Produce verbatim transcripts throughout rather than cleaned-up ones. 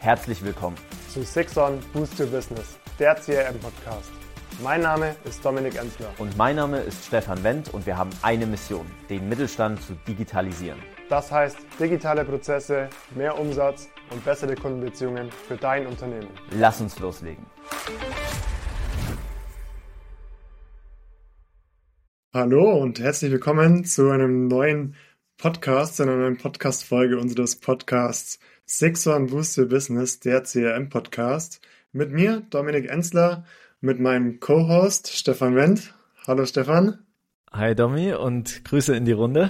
Herzlich willkommen zu Six On Boost Your Business, der C R M-Podcast. Mein Name ist Dominik Enzler. Und mein Name ist Stefan Wendt und wir haben eine Mission, den Mittelstand zu digitalisieren. Das heißt, digitale Prozesse, mehr Umsatz und bessere Kundenbeziehungen für dein Unternehmen. Lass uns loslegen. Hallo und herzlich willkommen zu einem neuen Podcast, zu einer neuen Podcast-Folge unseres Podcasts Six On Boost Your Business, der C R M-Podcast. Mit mir, Dominik Enzler, mit meinem Co-Host Stefan Wendt. Hallo Stefan. Hi Domi und Grüße in die Runde.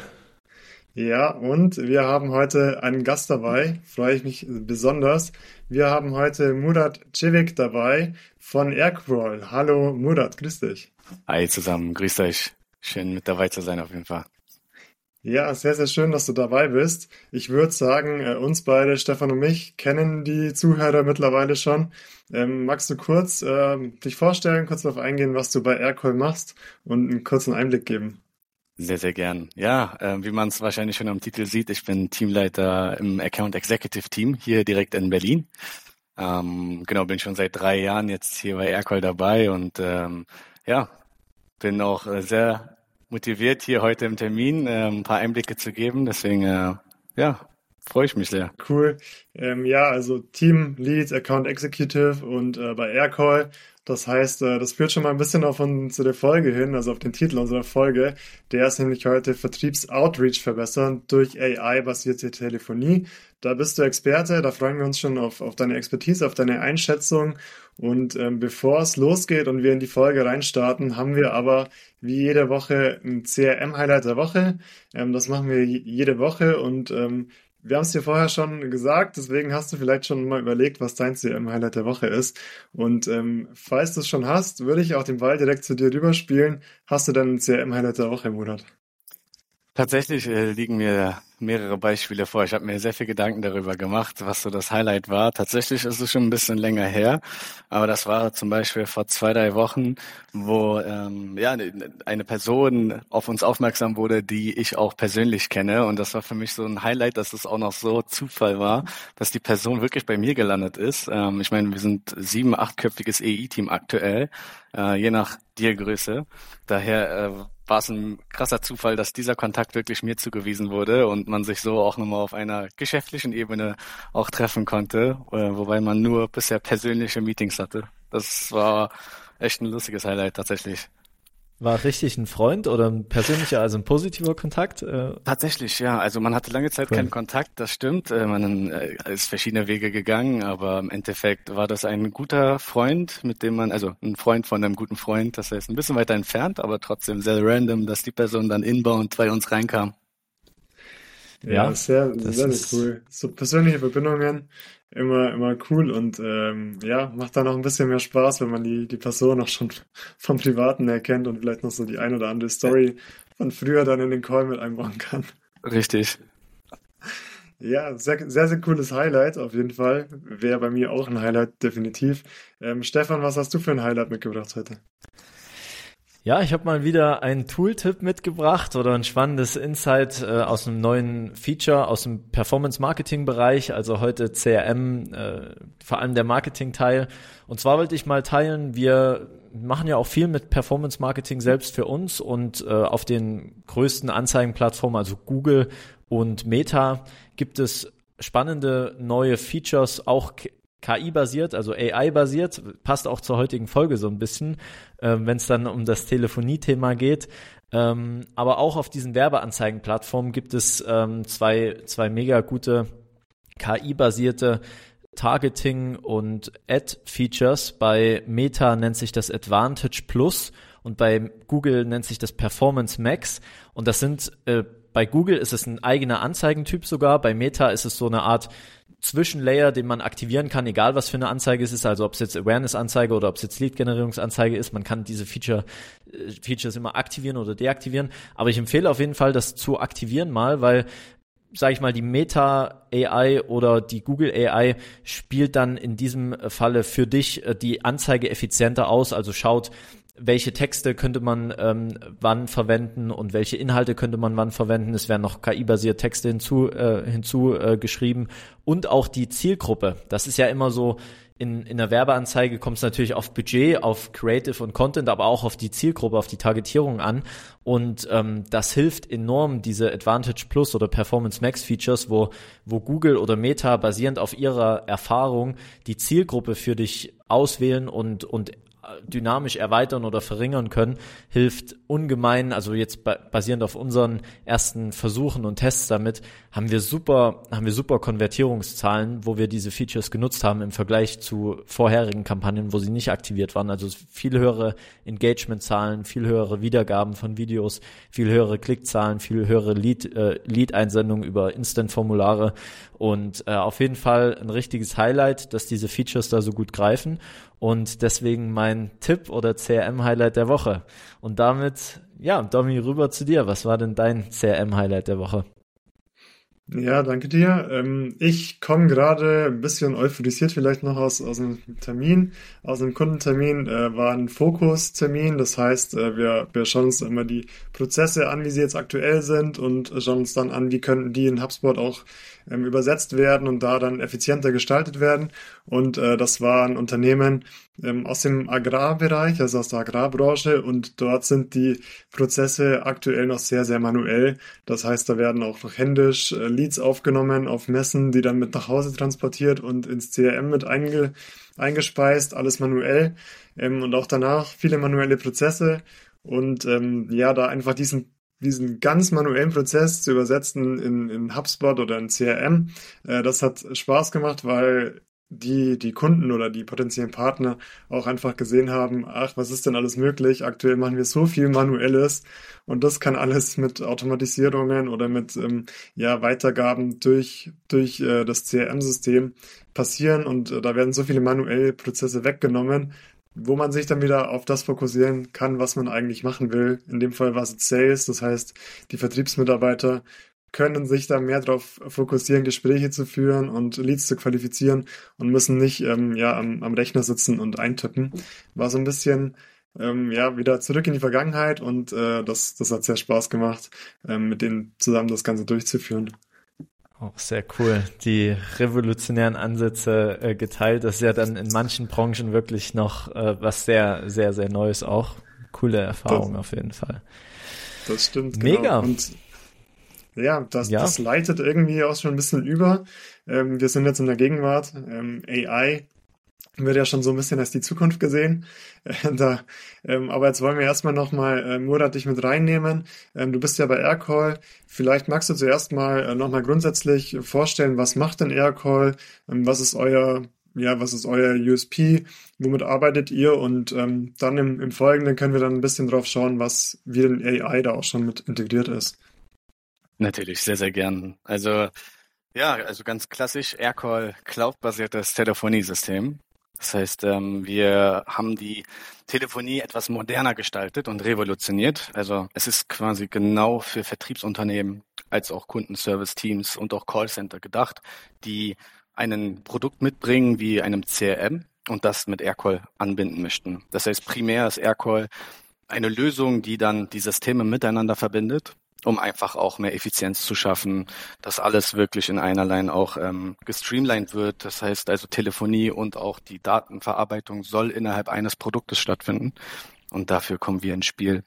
Ja, und wir haben heute einen Gast dabei, freue ich mich besonders. Wir haben heute Murat Cevic dabei von Aircrawl. Hallo Murat, grüß dich. Hi zusammen, grüßt euch. Schön mit dabei zu sein auf jeden Fall. Ja, sehr, sehr schön, dass du dabei bist. Ich würde sagen, äh, uns beide, Stefan und mich, kennen die Zuhörer mittlerweile schon. Ähm, magst du kurz äh, dich vorstellen, kurz darauf eingehen, was du bei Aircrawl machst und einen kurzen Einblick geben? Sehr, sehr gern. Ja, äh, wie man es wahrscheinlich schon am Titel sieht, ich bin Teamleiter im Account Executive Team hier direkt in Berlin. Ähm, genau, bin schon seit drei Jahren jetzt hier bei Aircrawl dabei und ähm, ja, bin auch äh, sehr motiviert, hier heute im Termin äh, ein paar Einblicke zu geben. Deswegen, äh, ja, freue ich mich sehr. Cool. Ähm, ja, also Team Lead, Account Executive und äh, bei Aircrawl. Das heißt, äh, das führt schon mal ein bisschen auf unsere Folge hin, also auf den Titel unserer Folge. Der ist nämlich heute Vertriebs-Outreach verbessern durch A I-basierte Telefonie. Da bist du Experte, da freuen wir uns schon auf, auf deine Expertise, auf deine Einschätzung. Und ähm, bevor es losgeht und wir in die Folge reinstarten, haben wir aber wie jede Woche ein C R M-Highlight der Woche. Ähm, das machen wir jede Woche und ähm, wir haben es dir vorher schon gesagt, deswegen hast du vielleicht schon mal überlegt, was dein C R M-Highlight der Woche ist. Und ähm, falls du es schon hast, würde ich auch den Ball direkt zu dir rüberspielen. Hast du denn ein C R M-Highlight der Woche, Murat? Tatsächlich äh, liegen mir mehrere Beispiele vor. Ich habe mir sehr viel Gedanken darüber gemacht, was so das Highlight war. Tatsächlich ist es schon ein bisschen länger her, aber das war zum Beispiel vor zwei, drei Wochen, wo ähm, ja eine Person auf uns aufmerksam wurde, die ich auch persönlich kenne. Und das war für mich so ein Highlight, dass es auch noch so Zufall war, dass die Person wirklich bei mir gelandet ist. Ähm, ich meine, wir sind sieben-, achtköpfiges E I-Team aktuell, äh, je nach Dealgröße. Daher äh, war es ein krasser Zufall, dass dieser Kontakt wirklich mir zugewiesen wurde und man sich so auch nochmal auf einer geschäftlichen Ebene auch treffen konnte, äh, wobei man nur bisher persönliche Meetings hatte. Das war echt ein lustiges Highlight tatsächlich. War richtig ein Freund oder ein persönlicher, also ein positiver Kontakt? Äh Tatsächlich, ja. Also man hatte lange Zeit cool. keinen Kontakt, das stimmt. Man ist verschiedene Wege gegangen, aber im Endeffekt war das ein guter Freund, mit dem man, also ein Freund von einem guten Freund, das heißt ein bisschen weiter entfernt, aber trotzdem sehr random, dass die Person dann inbound bei uns reinkam. Ja, ja sehr, sehr, sehr cool. So persönliche Verbindungen, immer, immer cool und ähm, ja, macht dann auch ein bisschen mehr Spaß, wenn man die, die Person auch schon vom Privaten erkennt und vielleicht noch so die ein oder andere Story von früher dann in den Call mit einbauen kann. Richtig. Ja, sehr, sehr, sehr cooles Highlight auf jeden Fall. Wäre bei mir auch ein Highlight, definitiv. Ähm, Stefan, was hast du für ein Highlight mitgebracht heute? Ja, ich habe mal wieder einen Tooltip mitgebracht oder ein spannendes Insight äh, aus einem neuen Feature aus dem Performance-Marketing-Bereich, also heute C R M, äh, vor allem der Marketing-Teil. Und zwar wollte ich mal teilen, wir machen ja auch viel mit Performance-Marketing selbst für uns und äh, auf den größten Anzeigenplattformen, also Google und Meta, gibt es spannende neue Features, auch K I-basiert, also A I-basiert, passt auch zur heutigen Folge so ein bisschen, äh, wenn es dann um das Telefonie-Thema geht. Ähm, aber auch auf diesen Werbeanzeigenplattformen gibt es ähm, zwei, zwei mega gute K I-basierte Targeting- und Ad-Features. Bei Meta nennt sich das Advantage Plus und bei Google nennt sich das Performance Max. Und das sind, äh, bei Google ist es ein eigener Anzeigentyp sogar, bei Meta ist es so eine Art Zwischenlayer, den man aktivieren kann, egal was für eine Anzeige es ist, also ob es jetzt Awareness-Anzeige oder ob es jetzt Lead-Generierungsanzeige ist, man kann diese Feature, äh, Features immer aktivieren oder deaktivieren, aber ich empfehle auf jeden Fall, das zu aktivieren mal, weil, sage ich mal, die Meta A I oder die Google A I spielt dann in diesem Falle für dich äh, die Anzeige effizienter aus, also schaut, welche Texte könnte man ähm, wann verwenden und welche Inhalte könnte man wann verwenden. Es werden noch K I-basierte Texte hinzu, äh, hinzu äh, geschrieben und auch die Zielgruppe. Das ist ja immer so, in, in der Werbeanzeige kommt es natürlich auf Budget, auf Creative und Content, aber auch auf die Zielgruppe, auf die Targetierung an. Und ähm, das hilft enorm, diese Advantage Plus oder Performance Max Features, wo, wo Google oder Meta basierend auf ihrer Erfahrung die Zielgruppe für dich auswählen und, und dynamisch erweitern oder verringern können, hilft ungemein. Also jetzt basierend auf unseren ersten Versuchen und Tests damit, haben wir super, haben wir super Konvertierungszahlen, wo wir diese Features genutzt haben im Vergleich zu vorherigen Kampagnen, wo sie nicht aktiviert waren. Also viel höhere Engagement-Zahlen, viel höhere Wiedergaben von Videos, viel höhere Klickzahlen, viel höhere Lead, äh, Lead-Einsendungen über Instant-Formulare und äh, auf jeden Fall ein richtiges Highlight, dass diese Features da so gut greifen. Und deswegen mein Tipp oder C R M-Highlight der Woche. Und damit, ja, Domi, rüber zu dir. Was war denn dein C R M-Highlight der Woche? Ja, danke dir. Ähm, ich komme gerade ein bisschen euphorisiert vielleicht noch aus, aus einem Termin, aus einem Kundentermin, äh, war ein Fokustermin. Das heißt, äh, wir, wir schauen uns immer die Prozesse an, wie sie jetzt aktuell sind und schauen uns dann an, wie könnten die in HubSpot auch ähm, übersetzt werden und da dann effizienter gestaltet werden. Und äh, das war ein Unternehmen ähm, aus dem Agrarbereich, also aus der Agrarbranche, und dort sind die Prozesse aktuell noch sehr, sehr manuell. Das heißt, da werden auch noch händisch äh, Leads aufgenommen auf Messen, die dann mit nach Hause transportiert und ins C R M mit einge, eingespeist, alles manuell, ähm, und auch danach viele manuelle Prozesse und ähm, ja, da einfach diesen diesen ganz manuellen Prozess zu übersetzen in, in HubSpot oder in C R M, äh, das hat Spaß gemacht, weil die die Kunden oder die potenziellen Partner auch einfach gesehen haben, ach, was ist denn alles möglich? Aktuell machen wir so viel Manuelles und das kann alles mit Automatisierungen oder mit ähm, ja Weitergaben durch durch äh, das C R M-System passieren und äh, da werden so viele manuelle Prozesse weggenommen, wo man sich dann wieder auf das fokussieren kann, was man eigentlich machen will. In dem Fall war es Sales, das heißt, die Vertriebsmitarbeiter können sich da mehr darauf fokussieren, Gespräche zu führen und Leads zu qualifizieren und müssen nicht ähm, ja am, am Rechner sitzen und eintippen. War so ein bisschen ähm, ja wieder zurück in die Vergangenheit und äh, das, das hat sehr Spaß gemacht, ähm, mit denen zusammen das Ganze durchzuführen. Auch sehr cool. Die revolutionären Ansätze äh, geteilt. Das ist ja dann in manchen Branchen wirklich noch äh, was sehr, sehr, sehr Neues auch. Coole Erfahrung das, auf jeden Fall. Das stimmt. Mega. Genau. Und ja, das, ja, das leitet irgendwie auch schon ein bisschen über. Ähm, wir sind jetzt in der Gegenwart. Ähm, A I wird ja schon so ein bisschen als die Zukunft gesehen. Äh, da, ähm, aber jetzt wollen wir erstmal nochmal äh, Murat dich mit reinnehmen. Ähm, du bist ja bei Aircall. Vielleicht magst du zuerst mal äh, nochmal grundsätzlich vorstellen, was macht denn Aircall? Ähm, was ist euer, ja, was ist euer U S P? Womit arbeitet ihr? Und ähm, dann im, im Folgenden können wir dann ein bisschen drauf schauen, was wie denn A I da auch schon mit integriert ist. Natürlich, sehr, sehr gern. Also, ja, also ganz klassisch Aircall Cloud-basiertes Telefoniesystem. Das heißt, ähm, wir haben die Telefonie etwas moderner gestaltet und revolutioniert. Also es ist quasi genau für Vertriebsunternehmen als auch Kundenservice-Teams und auch Callcenter gedacht, die ein Produkt mitbringen wie einem C R M und das mit Aircall anbinden möchten. Das heißt, primär ist Aircall eine Lösung, die dann die Systeme miteinander verbindet, um einfach auch mehr Effizienz zu schaffen, dass alles wirklich in einer Line auch ähm, gestreamlined wird. Das heißt also Telefonie und auch die Datenverarbeitung soll innerhalb eines Produktes stattfinden und dafür kommen wir ins Spiel.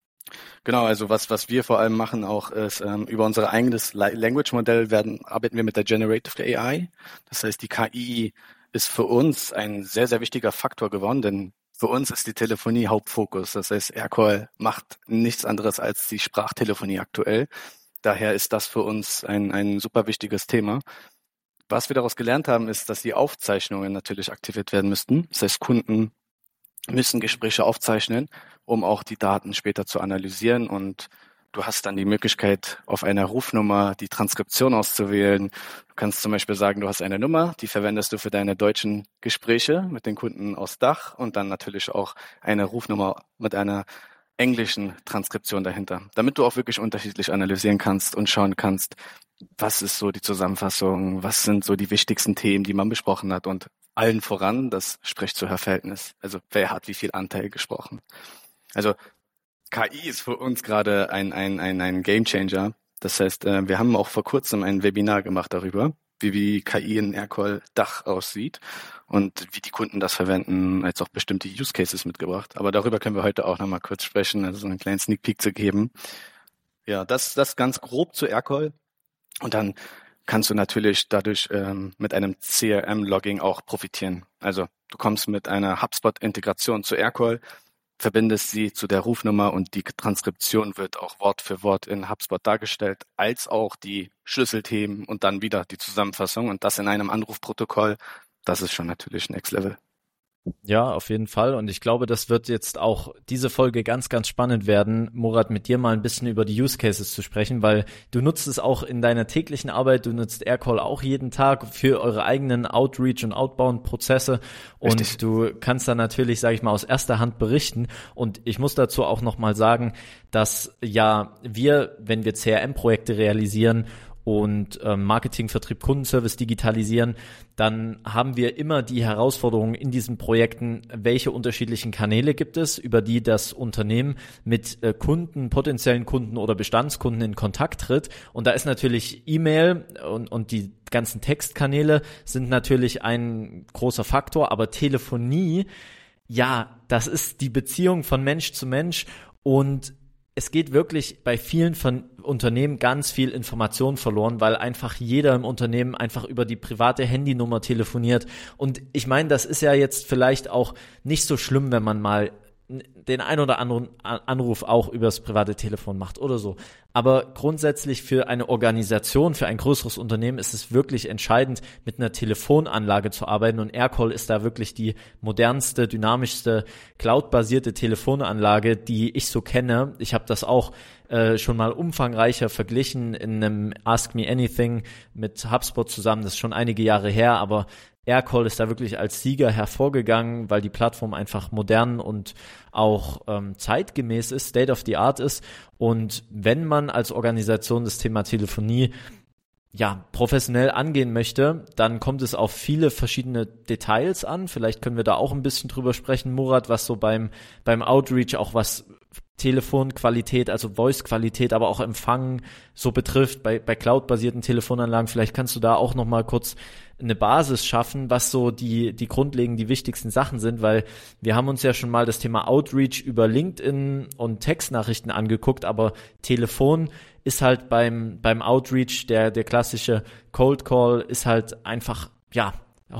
Genau, also was was wir vor allem machen auch ist, ähm, über unser eigenes Language-Modell werden arbeiten wir mit der Generative A I. Das heißt, die K I ist für uns ein sehr, sehr wichtiger Faktor geworden, denn für uns ist die Telefonie Hauptfokus. Das heißt, Aircall macht nichts anderes als die Sprachtelefonie aktuell. Daher ist das für uns ein, ein super wichtiges Thema. Was wir daraus gelernt haben, ist, dass die Aufzeichnungen natürlich aktiviert werden müssten. Das heißt, Kunden müssen Gespräche aufzeichnen, um auch die Daten später zu analysieren, und du hast dann die Möglichkeit, auf einer Rufnummer die Transkription auszuwählen. Du kannst zum Beispiel sagen, du hast eine Nummer, die verwendest du für deine deutschen Gespräche mit den Kunden aus Dach und dann natürlich auch eine Rufnummer mit einer englischen Transkription dahinter, damit du auch wirklich unterschiedlich analysieren kannst und schauen kannst, was ist so die Zusammenfassung, was sind so die wichtigsten Themen, die man besprochen hat und allen voran das Sprech-zu-Hör-Verhältnis. Also wer hat wie viel Anteil gesprochen? Also K I ist für uns gerade ein, ein, ein, ein Gamechanger. Das heißt, wir haben auch vor kurzem ein Webinar gemacht darüber, wie, wie K I in Aircall-Dach aussieht und wie die Kunden das verwenden, als auch bestimmte Use Cases mitgebracht. Aber darüber können wir heute auch nochmal kurz sprechen, also so einen kleinen Sneak Peek zu geben. Ja, das, das ganz grob zu Aircall. Und dann kannst du natürlich dadurch ähm, mit einem C R M-Logging auch profitieren. Also du kommst mit einer HubSpot-Integration zu Aircall, verbindest sie zu der Rufnummer und die Transkription wird auch Wort für Wort in HubSpot dargestellt, als auch die Schlüsselthemen und dann wieder die Zusammenfassung und das in einem Anrufprotokoll. Das ist schon natürlich Next Level. Ja, auf jeden Fall. Und ich glaube, das wird jetzt auch diese Folge ganz, ganz spannend werden, Murat, mit dir mal ein bisschen über die Use Cases zu sprechen, weil du nutzt es auch in deiner täglichen Arbeit, du nutzt Aircall auch jeden Tag für eure eigenen Outreach- und Outbound-Prozesse und Richtig. Du kannst da natürlich, sage ich mal, aus erster Hand berichten. Und ich muss dazu auch nochmal sagen, dass ja wir, wenn wir C R M-Projekte realisieren und ähm, Marketing, Vertrieb, Kundenservice digitalisieren, dann haben wir immer die Herausforderung in diesen Projekten, welche unterschiedlichen Kanäle gibt es, über die das Unternehmen mit äh, Kunden, potenziellen Kunden oder Bestandskunden in Kontakt tritt. Und da ist natürlich E-Mail und, und die ganzen Textkanäle sind natürlich ein großer Faktor, aber Telefonie, ja, das ist die Beziehung von Mensch zu Mensch und es geht wirklich bei vielen von Unternehmen ganz viel Information verloren, weil einfach jeder im Unternehmen einfach über die private Handynummer telefoniert. Und ich meine, das ist ja jetzt vielleicht auch nicht so schlimm, wenn man mal den ein oder anderen Anruf auch übers private Telefon macht oder so. Aber grundsätzlich für eine Organisation, für ein größeres Unternehmen ist es wirklich entscheidend, mit einer Telefonanlage zu arbeiten und Aircall ist da wirklich die modernste, dynamischste, cloud-basierte Telefonanlage, die ich so kenne. Ich habe das auch äh, schon mal umfangreicher verglichen in einem Ask Me Anything mit HubSpot zusammen. Das ist schon einige Jahre her, aber Aircall ist da wirklich als Sieger hervorgegangen, weil die Plattform einfach modern und auch ähm, zeitgemäß ist, State of the Art ist. Und wenn man als Organisation das Thema Telefonie ja professionell angehen möchte, dann kommt es auf viele verschiedene Details an. Vielleicht können wir da auch ein bisschen drüber sprechen, Murat, was so beim beim Outreach auch was Telefonqualität, also Voice-Qualität, aber auch Empfang so betrifft bei bei Cloud-basierten Telefonanlagen. Vielleicht kannst du da auch noch mal kurz eine Basis schaffen, was so die die grundlegend die wichtigsten Sachen sind, weil wir haben uns ja schon mal das Thema Outreach über LinkedIn und Textnachrichten angeguckt, aber Telefon ist halt beim beim Outreach der der klassische Cold Call ist halt einfach ja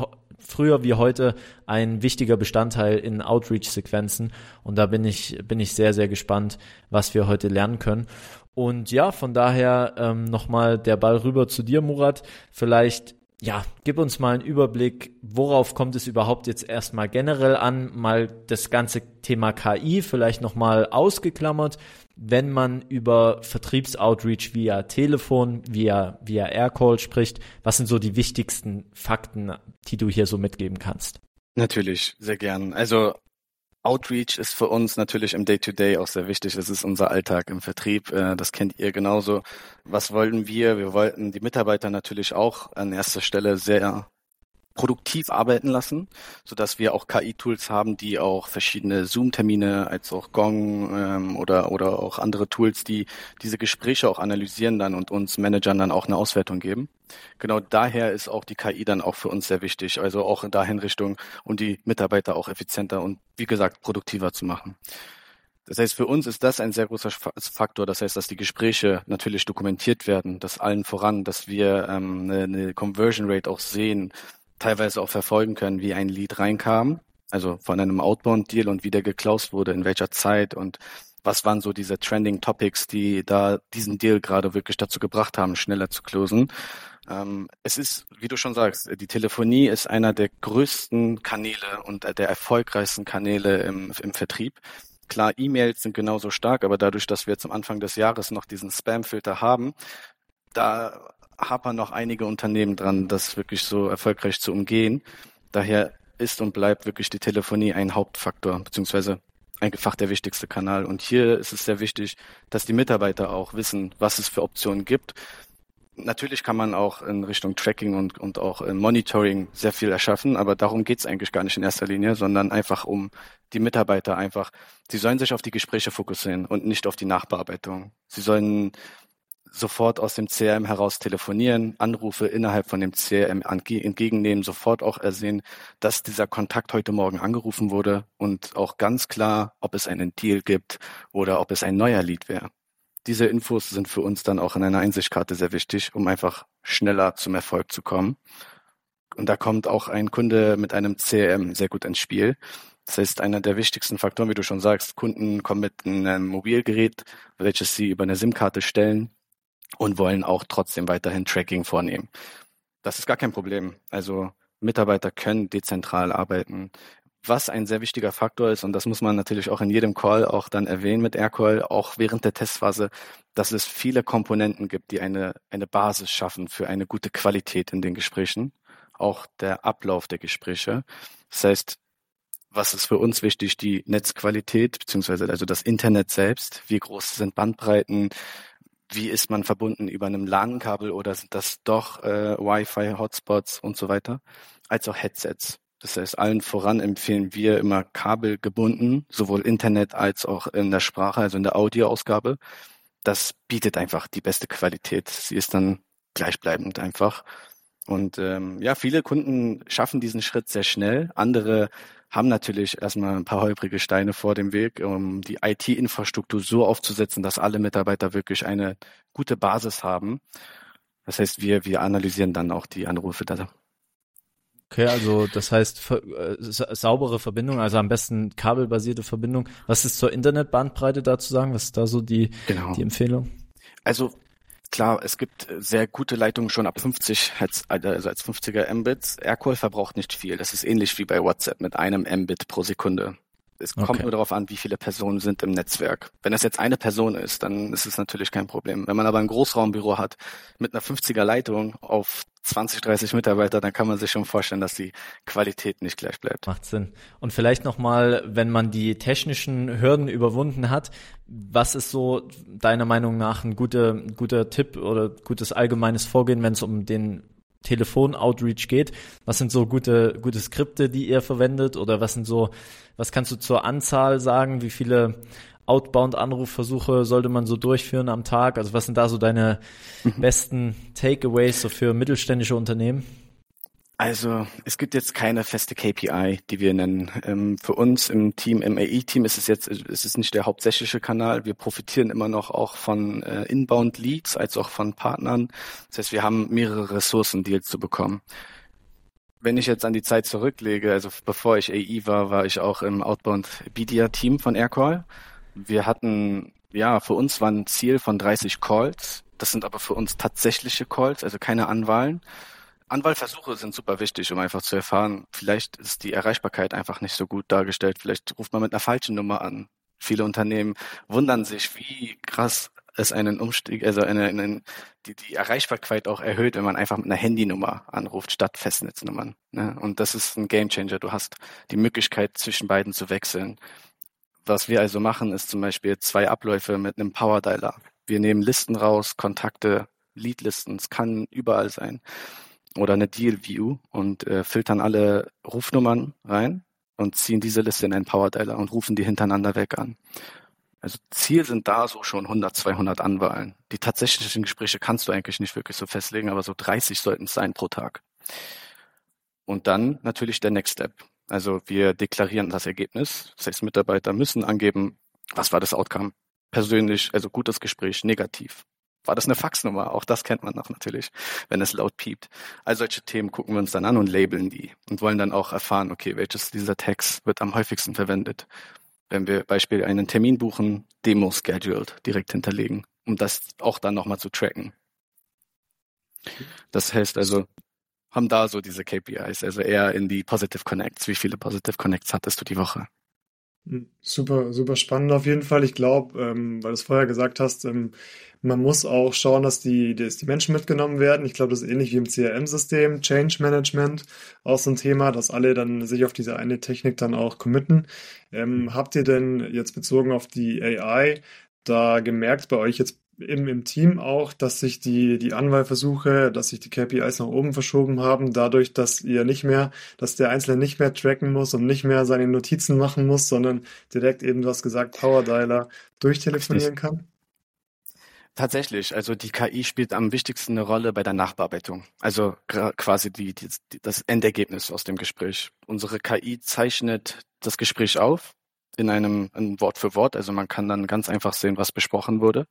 früher wie heute ein wichtiger Bestandteil in Outreach-Sequenzen und da bin ich bin ich sehr sehr gespannt, was wir heute lernen können. Und ja, von daher ähm, nochmal der Ball rüber zu dir, Murat. Vielleicht ja, gib uns mal einen Überblick, worauf kommt es überhaupt jetzt erstmal generell an, mal das ganze Thema K I vielleicht nochmal ausgeklammert, wenn man über Vertriebsoutreach via Telefon, via, via Aircall spricht, was sind so die wichtigsten Fakten, die du hier so mitgeben kannst? Natürlich, sehr gern. Also Outreach ist für uns natürlich im Day-to-Day auch sehr wichtig. Das ist unser Alltag im Vertrieb. Das kennt ihr genauso. Was wollten wir? Wir wollten die Mitarbeiter natürlich auch an erster Stelle sehr produktiv arbeiten lassen, sodass wir auch K I-Tools haben, die auch verschiedene Zoom-Termine, als auch Gong ähm, oder oder auch andere Tools, die diese Gespräche auch analysieren dann und uns Managern dann auch eine Auswertung geben. Genau daher ist auch die K I dann auch für uns sehr wichtig, also auch in dahin Richtung, um die Mitarbeiter auch effizienter und wie gesagt produktiver zu machen. Das heißt, für uns ist das ein sehr großer Faktor. Das heißt, dass die Gespräche natürlich dokumentiert werden, dass allen voran, dass wir ähm, eine, eine Conversion Rate auch sehen, teilweise auch verfolgen können, wie ein Lead reinkam, also von einem Outbound-Deal und wie der geclosed wurde, in welcher Zeit und was waren so diese Trending Topics, die da diesen Deal gerade wirklich dazu gebracht haben, schneller zu closen. Ähm, es ist, wie du schon sagst, die Telefonie ist einer der größten Kanäle und der erfolgreichsten Kanäle im, im Vertrieb. Klar, E-Mails sind genauso stark, aber dadurch, dass wir jetzt am Anfang des Jahres noch diesen Spam-Filter haben, da hapern noch einige Unternehmen dran, das wirklich so erfolgreich zu umgehen. Daher ist und bleibt wirklich die Telefonie ein Hauptfaktor, beziehungsweise einfach der wichtigste Kanal. Und hier ist es sehr wichtig, dass die Mitarbeiter auch wissen, was es für Optionen gibt. Natürlich kann man auch in Richtung Tracking und, und auch in Monitoring sehr viel erschaffen, aber darum geht's eigentlich gar nicht in erster Linie, sondern einfach um die Mitarbeiter einfach, sie sollen sich auf die Gespräche fokussieren und nicht auf die Nachbearbeitung. Sie sollen sofort aus dem C R M heraus telefonieren, Anrufe innerhalb von dem C R M entgegennehmen, sofort auch ersehen, dass dieser Kontakt heute Morgen angerufen wurde und auch ganz klar, ob es einen Deal gibt oder ob es ein neuer Lead wäre. Diese Infos sind für uns dann auch in einer Einsichtkarte sehr wichtig, um einfach schneller zum Erfolg zu kommen. Und da kommt auch ein Kunde mit einem C R M sehr gut ins Spiel. Das heißt, einer der wichtigsten Faktoren, wie du schon sagst, Kunden kommen mit einem Mobilgerät, welches sie über eine SIM-Karte stellen und wollen auch trotzdem weiterhin Tracking vornehmen. Das ist gar kein Problem. Also Mitarbeiter können dezentral arbeiten. Was ein sehr wichtiger Faktor ist, und das muss man natürlich auch in jedem Call auch dann erwähnen mit Aircall, auch während der Testphase, dass es viele Komponenten gibt, die eine, eine Basis schaffen für eine gute Qualität in den Gesprächen, auch der Ablauf der Gespräche. Das heißt, was ist für uns wichtig? Die Netzqualität, beziehungsweise also das Internet selbst. Wie groß sind Bandbreiten? Wie ist man verbunden über einem LAN-Kabel oder sind das doch äh, Wi-Fi-Hotspots und so weiter? Als auch Headsets. Das heißt, allen voran empfehlen wir immer kabelgebunden, sowohl Internet als auch in der Sprache, also in der Audioausgabe. Das bietet einfach die beste Qualität. Sie ist dann gleichbleibend einfach. Und ähm, ja, viele Kunden schaffen diesen Schritt sehr schnell. Andere haben natürlich erstmal ein paar holprige Steine vor dem Weg, um die I T-Infrastruktur so aufzusetzen, dass alle Mitarbeiter wirklich eine gute Basis haben. Das heißt, wir, wir analysieren dann auch die Anrufe da. Okay, also das heißt äh, saubere Verbindung, also am besten kabelbasierte Verbindung. Was ist zur Internetbandbreite da zu sagen? Was ist da so die, genau. die Empfehlung? Also klar, es gibt sehr gute Leitungen schon ab fünfzig, also als fünfziger Mbits. Aircall verbraucht nicht viel. Das ist ähnlich wie bei WhatsApp mit einem Mbit pro Sekunde. Es kommt okay. nur darauf an, wie viele Personen sind im Netzwerk. Wenn es jetzt eine Person ist, dann ist es natürlich kein Problem. Wenn man aber ein Großraumbüro hat mit einer fünfziger Leitung auf zwanzig, dreißig Mitarbeiter, dann kann man sich schon vorstellen, dass die Qualität nicht gleich bleibt. Macht Sinn. Und vielleicht nochmal, wenn man die technischen Hürden überwunden hat, was ist so deiner Meinung nach ein guter, guter Tipp oder gutes allgemeines Vorgehen, wenn es um den Telefon-Outreach geht? Was sind so gute, gute Skripte, die ihr verwendet? Oder was sind so, was kannst du zur Anzahl sagen? Wie viele Outbound-Anrufversuche sollte man so durchführen am Tag? Also was sind da so deine besten Takeaways so für mittelständische Unternehmen? Also es gibt jetzt keine feste K P I, die wir nennen. Ähm, für uns im Team, im A I-Team ist es jetzt, ist es nicht der hauptsächliche Kanal. Wir profitieren immer noch auch von äh, Inbound-Leads, als auch von Partnern. Das heißt, wir haben mehrere Ressourcen, Deals zu bekommen. Wenn ich jetzt an die Zeit zurücklege, also bevor ich A I war, war ich auch im Outbound-B D A-Team von Aircall. Wir hatten, ja, für uns war ein Ziel von dreißig Calls. Das sind aber für uns tatsächliche Calls, also keine Anwahlen. Anwahlversuche sind super wichtig, um einfach zu erfahren, vielleicht ist die Erreichbarkeit einfach nicht so gut dargestellt. Vielleicht ruft man mit einer falschen Nummer an. Viele Unternehmen wundern sich, wie krass es einen Umstieg, also eine, eine die, die Erreichbarkeit auch erhöht, wenn man einfach mit einer Handynummer anruft, statt Festnetznummern. Ne? Und das ist ein Gamechanger. Du hast die Möglichkeit, zwischen beiden zu wechseln. Was wir also machen, ist zum Beispiel zwei Abläufe mit einem Powerdialer. Wir nehmen Listen raus, Kontakte, Leadlisten, es kann überall sein. Oder eine Deal View und äh, filtern alle Rufnummern rein und ziehen diese Liste in einen Powerdialer und rufen die hintereinander weg an. Also Ziel sind da so schon hundert, zweihundert Anwahlen. Die tatsächlichen Gespräche kannst du eigentlich nicht wirklich so festlegen, aber so dreißig sollten es sein pro Tag. Und dann natürlich der Next Step. Also wir deklarieren das Ergebnis. Das heißt, Mitarbeiter müssen angeben, was war das Outcome. Persönlich, also gutes Gespräch, negativ. War das eine Faxnummer? Auch das kennt man noch natürlich, wenn es laut piept. All solche Themen gucken wir uns dann an und labeln die und wollen dann auch erfahren, okay, welches dieser Tags wird am häufigsten verwendet. Wenn wir Beispiel einen Termin buchen, Demo scheduled direkt hinterlegen, um das auch dann nochmal zu tracken. Das heißt also, haben da so diese K P Is, also eher in die Positive Connects. Wie viele Positive Connects hattest du die Woche? Super, super spannend auf jeden Fall. Ich glaube, ähm, weil du es vorher gesagt hast, ähm, man muss auch schauen, dass die, dass die Menschen mitgenommen werden. Ich glaube, das ist ähnlich wie im C R M-System, Change Management, auch so ein Thema, dass alle dann sich auf diese eine Technik dann auch committen. Ähm, habt ihr denn jetzt bezogen auf die A I da gemerkt bei euch jetzt im, im Team auch, dass sich die, die Anwahlversuche, dass sich die K P Is nach oben verschoben haben, dadurch, dass ihr nicht mehr, dass der Einzelne nicht mehr tracken muss und nicht mehr seine Notizen machen muss, sondern direkt eben, du hast gesagt, Power-Dialer durchtelefonieren kann? Tatsächlich, also die K I spielt am wichtigsten eine Rolle bei der Nachbearbeitung. Also gra- quasi die, die, das Endergebnis aus dem Gespräch. Unsere K I zeichnet das Gespräch auf in einem in Wort für Wort. Also man kann dann ganz einfach sehen, was besprochen wurde.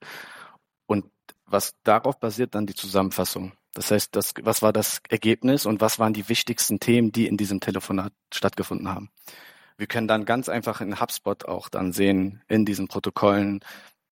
Und was darauf basiert, dann die Zusammenfassung. Das heißt, das, was war das Ergebnis und was waren die wichtigsten Themen, die in diesem Telefonat stattgefunden haben. Wir können dann ganz einfach in HubSpot auch dann sehen, in diesen Protokollen,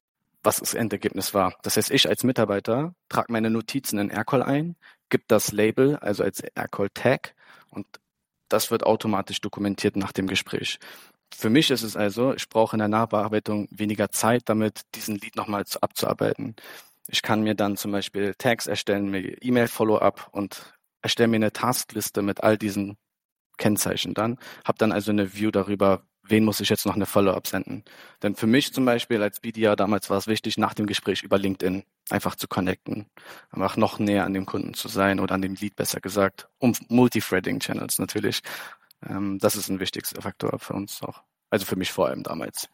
was das Endergebnis war. Das heißt, ich als Mitarbeiter trage meine Notizen in Aircall ein, gebe das Label, also als Aircall Tag, und das wird automatisch dokumentiert nach dem Gespräch. Für mich ist es also, ich brauche in der Nachbearbeitung weniger Zeit, damit diesen Lead nochmal zu, abzuarbeiten. Ich kann mir dann zum Beispiel Tags erstellen, mir E-Mail-Follow-up und erstelle mir eine Taskliste mit all diesen Kennzeichen dann, habe dann also eine View darüber, wen muss ich jetzt noch eine Follow-up senden. Denn für mich zum Beispiel als B D R damals war es wichtig, nach dem Gespräch über LinkedIn einfach zu connecten, einfach noch näher an dem Kunden zu sein oder an dem Lead besser gesagt, um Multithreading-Channels natürlich. Ähm, das ist ein wichtigster Faktor für uns auch. Also für mich vor allem damals.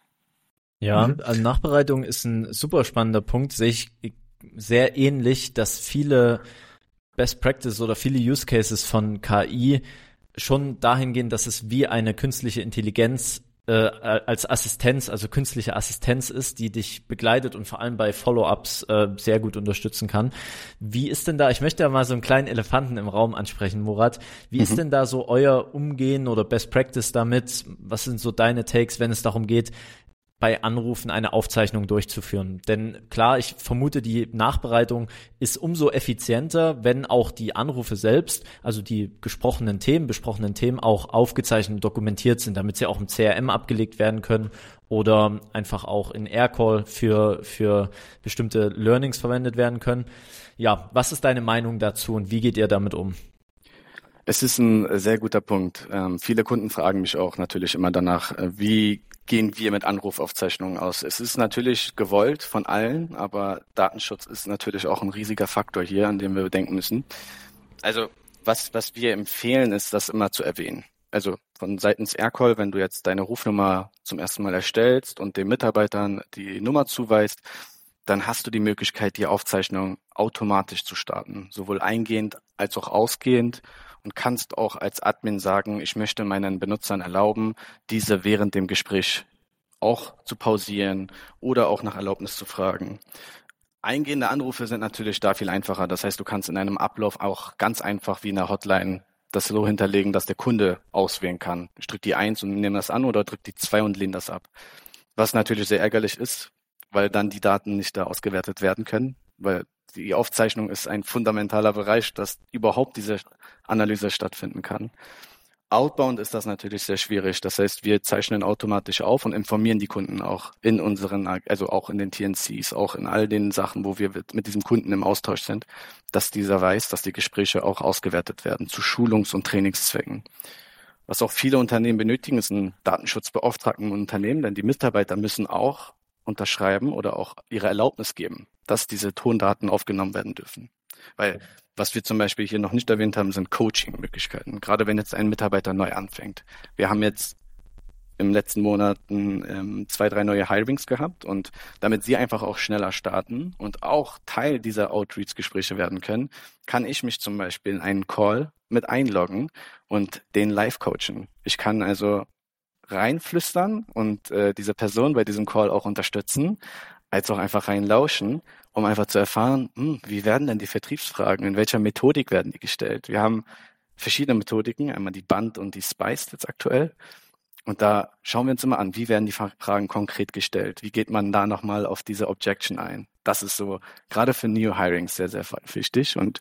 Ja, Mhm. also Nachbereitung ist ein super spannender Punkt, sehe ich sehr ähnlich, dass viele Best Practice oder viele Use Cases von K I schon dahin gehen, dass es wie eine künstliche Intelligenz äh, als Assistenz, also künstliche Assistenz ist, die dich begleitet und vor allem bei Follow-ups äh, sehr gut unterstützen kann. Wie ist denn da, ich möchte ja mal so einen kleinen Elefanten im Raum ansprechen, Murat, wie Mhm. ist denn da so euer Umgehen oder Best Practice damit? Was sind so deine Takes, wenn es darum geht, bei Anrufen eine Aufzeichnung durchzuführen? Denn klar, ich vermute, die Nachbereitung ist umso effizienter, wenn auch die Anrufe selbst, also die gesprochenen Themen, besprochenen Themen auch aufgezeichnet und dokumentiert sind, damit sie auch im C R M abgelegt werden können oder einfach auch in Aircall für, für bestimmte Learnings verwendet werden können. Ja, was ist deine Meinung dazu und wie geht ihr damit um? Es ist ein sehr guter Punkt. Ähm, viele Kunden fragen mich auch natürlich immer danach, äh, wie gehen wir mit Anrufaufzeichnungen aus? Es ist natürlich gewollt von allen, aber Datenschutz ist natürlich auch ein riesiger Faktor hier, an dem wir denken müssen. Also was, was wir empfehlen, ist, das immer zu erwähnen. Also von seitens Aircall, wenn du jetzt deine Rufnummer zum ersten Mal erstellst und den Mitarbeitern die Nummer zuweist, dann hast du die Möglichkeit, die Aufzeichnung automatisch zu starten, sowohl eingehend als auch ausgehend, und kannst auch als Admin sagen, ich möchte meinen Benutzern erlauben, diese während dem Gespräch auch zu pausieren oder auch nach Erlaubnis zu fragen. Eingehende Anrufe sind natürlich da viel einfacher. Das heißt, du kannst in einem Ablauf auch ganz einfach wie in einer Hotline das so hinterlegen, dass der Kunde auswählen kann. Ich drücke die eins und nehme das an oder drücke die zwei und lehne das ab. Was natürlich sehr ärgerlich ist, weil dann die Daten nicht da ausgewertet werden können, weil die Aufzeichnung ist ein fundamentaler Bereich, dass überhaupt diese Analyse stattfinden kann. Outbound ist das natürlich sehr schwierig. Das heißt, wir zeichnen automatisch auf und informieren die Kunden auch in unseren, also auch in den T N Cs, auch in all den Sachen, wo wir mit diesem Kunden im Austausch sind, dass dieser weiß, dass die Gespräche auch ausgewertet werden zu Schulungs- und Trainingszwecken. Was auch viele Unternehmen benötigen, ist ein Datenschutzbeauftragten im Unternehmen, denn die Mitarbeiter müssen auch unterschreiben oder auch ihre Erlaubnis geben, dass diese Tondaten aufgenommen werden dürfen. Weil was wir zum Beispiel hier noch nicht erwähnt haben, sind Coaching-Möglichkeiten. Gerade wenn jetzt ein Mitarbeiter neu anfängt. Wir haben jetzt im letzten Monaten ähm, zwei, drei neue Hirings gehabt, und damit sie einfach auch schneller starten und auch Teil dieser Outreach-Gespräche werden können, kann ich mich zum Beispiel in einen Call mit einloggen und den live coachen. Ich kann also reinflüstern und äh, diese Person bei diesem Call auch unterstützen, als auch einfach reinlauschen, um einfach zu erfahren, hm, wie werden denn die Vertriebsfragen, in welcher Methodik werden die gestellt. Wir haben verschiedene Methodiken, einmal die Band und die Spiced jetzt aktuell. Und da schauen wir uns immer an, wie werden die Fragen konkret gestellt, wie geht man da nochmal auf diese Objection ein. Das ist so gerade für New Hirings sehr, sehr wichtig, und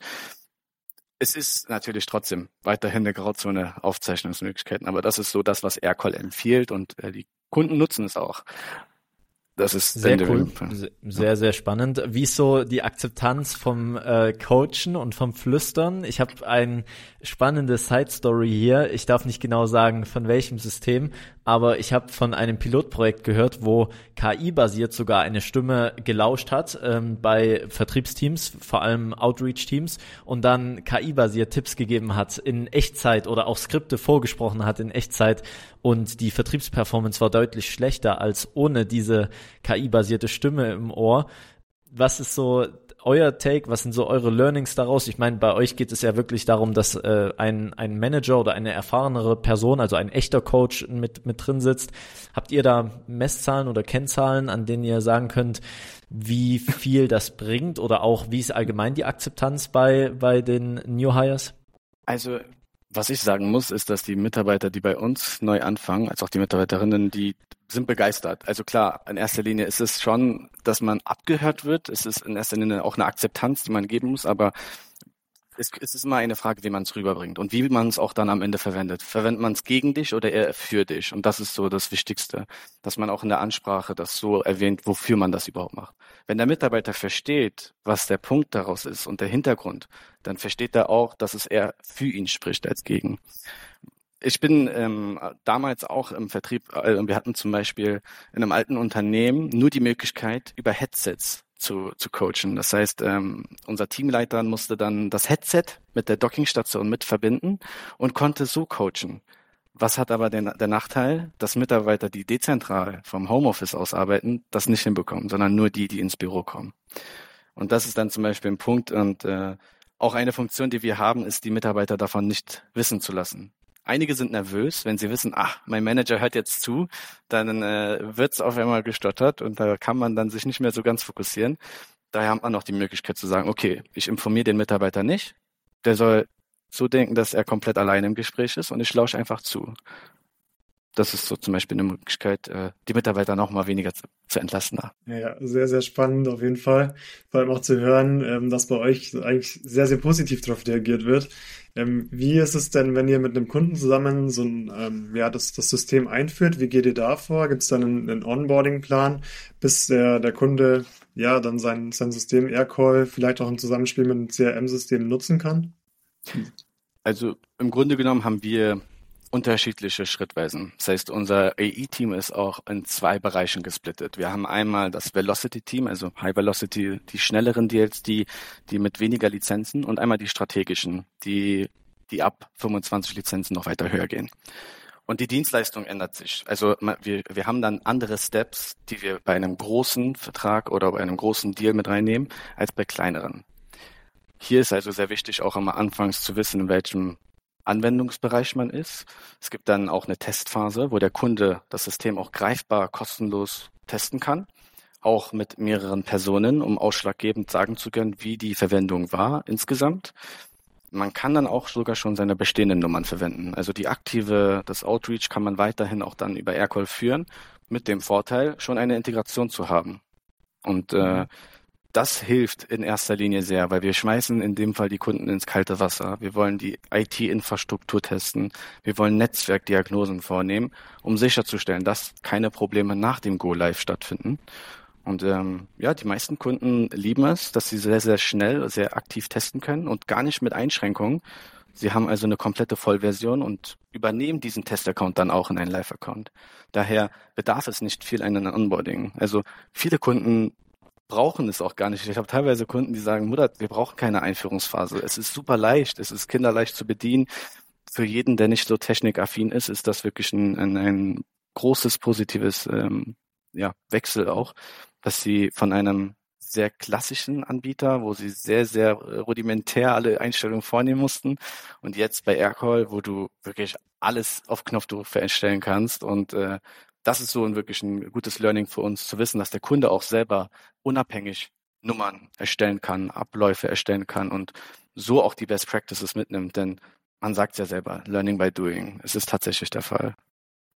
es ist natürlich trotzdem weiterhin eine Grauzone Aufzeichnungsmöglichkeiten, aber das ist so das, was Aircall empfiehlt, und äh, die Kunden nutzen es auch. Das ist sehr cool, Fall. sehr, sehr spannend. Wie ist so die Akzeptanz vom äh, Coachen und vom Flüstern? Ich habe ein spannende Side-Story hier. Ich darf nicht genau sagen, von welchem System, aber ich habe von einem Pilotprojekt gehört, wo K I-basiert sogar eine Stimme gelauscht hat ähm, bei Vertriebsteams, vor allem Outreach-Teams, und dann K I-basiert Tipps gegeben hat in Echtzeit oder auch Skripte vorgesprochen hat in Echtzeit, und die Vertriebsperformance war deutlich schlechter als ohne diese K I-basierte Stimme im Ohr. Was ist so euer Take? Was sind so eure Learnings daraus? Ich meine, bei euch geht es ja wirklich darum, dass äh, ein ein Manager oder eine erfahrenere Person, also ein echter Coach mit mit drin sitzt. Habt ihr da Messzahlen oder Kennzahlen, an denen ihr sagen könnt, wie viel das bringt, oder auch wie ist allgemein die Akzeptanz bei bei den New Hires? Also was ich sagen muss, ist, dass die Mitarbeiter, die bei uns neu anfangen, als auch die Mitarbeiterinnen, die sind begeistert. Also klar, in erster Linie ist es schon, dass man abgehört wird. Es ist in erster Linie auch eine Akzeptanz, die man geben muss, aber es, es ist immer eine Frage, wie man es rüberbringt und wie man es auch dann am Ende verwendet. Verwendet man es gegen dich oder eher für dich? Und das ist so das Wichtigste, dass man auch in der Ansprache das so erwähnt, wofür man das überhaupt macht. Wenn der Mitarbeiter versteht, was der Punkt daraus ist und der Hintergrund, dann versteht er auch, dass es eher für ihn spricht als gegen. Ich bin ähm, damals auch im Vertrieb, äh, wir hatten zum Beispiel in einem alten Unternehmen nur die Möglichkeit, über Headsets zu, zu coachen. Das heißt, ähm, unser Teamleiter musste dann das Headset mit der Dockingstation mit verbinden und konnte so coachen. Was hat aber den, der Nachteil, dass Mitarbeiter, die dezentral vom Homeoffice aus arbeiten, das nicht hinbekommen, sondern nur die, die ins Büro kommen. Und das ist dann zum Beispiel ein Punkt, und äh, auch eine Funktion, die wir haben, ist, die Mitarbeiter davon nicht wissen zu lassen. Einige sind nervös, wenn sie wissen, ach, mein Manager hört jetzt zu, dann äh, wird's auf einmal gestottert und da kann man dann sich nicht mehr so ganz fokussieren. Daher hat man noch die Möglichkeit zu sagen, okay, ich informiere den Mitarbeiter nicht, der soll so denken, dass er komplett allein im Gespräch ist und ich lausche einfach zu. Das ist so zum Beispiel eine Möglichkeit, die Mitarbeiter noch mal weniger zu, zu entlasten. Ja, sehr, sehr spannend auf jeden Fall. Vor allem auch zu hören, dass bei euch eigentlich sehr, sehr positiv darauf reagiert wird. Wie ist es denn, wenn ihr mit einem Kunden zusammen so ein, ja, das, das System einführt? Wie geht ihr da vor? Gibt es dann einen, einen Onboarding-Plan, bis der, der Kunde ja dann sein, sein System Aircall vielleicht auch im Zusammenspiel mit einem C R M-System nutzen kann? Also im Grunde genommen haben wir unterschiedliche Schrittweisen. Das heißt, unser A I-Team ist auch in zwei Bereichen gesplittet. Wir haben einmal das Velocity-Team, also High Velocity, die schnelleren Deals, die, die mit weniger Lizenzen, und einmal die strategischen, die, die ab fünfundzwanzig Lizenzen noch weiter höher gehen. Und die Dienstleistung ändert sich. Also wir, wir haben dann andere Steps, die wir bei einem großen Vertrag oder bei einem großen Deal mit reinnehmen, als bei kleineren. Hier ist also sehr wichtig, auch immer anfangs zu wissen, in welchem Anwendungsbereich man ist. Es gibt dann auch eine Testphase, wo der Kunde das System auch greifbar kostenlos testen kann, auch mit mehreren Personen, um ausschlaggebend sagen zu können, wie die Verwendung war insgesamt. Man kann dann auch sogar schon seine bestehenden Nummern verwenden. Also die aktive, das Outreach kann man weiterhin auch dann über Aircall führen, mit dem Vorteil, schon eine Integration zu haben. Und äh, das hilft in erster Linie sehr, weil wir schmeißen in dem Fall die Kunden ins kalte Wasser. Wir wollen die I T-Infrastruktur testen. Wir wollen Netzwerkdiagnosen vornehmen, um sicherzustellen, dass keine Probleme nach dem Go-Live stattfinden. Und ähm, ja, die meisten Kunden lieben es, dass sie sehr, sehr schnell, sehr aktiv testen können und gar nicht mit Einschränkungen. Sie haben also eine komplette Vollversion und übernehmen diesen Testaccount dann auch in einen Live-Account. Daher bedarf es nicht viel an einem Onboarding. Also viele Kunden brauchen es auch gar nicht. Ich habe teilweise Kunden, die sagen, Mutter, wir brauchen keine Einführungsphase. Es ist super leicht, es ist kinderleicht zu bedienen. Für jeden, der nicht so technikaffin ist, ist das wirklich ein, ein, ein großes positives ähm, ja, Wechsel auch, dass sie von einem sehr klassischen Anbieter, wo sie sehr, sehr rudimentär alle Einstellungen vornehmen mussten, und jetzt bei Aircall, wo du wirklich alles auf Knopfdruck erstellen kannst. Und äh, das ist so ein wirklich ein gutes Learning für uns, zu wissen, dass der Kunde auch selber unabhängig Nummern erstellen kann, Abläufe erstellen kann und so auch die Best Practices mitnimmt. Denn man sagt ja selber, Learning by Doing. Es ist tatsächlich der Fall.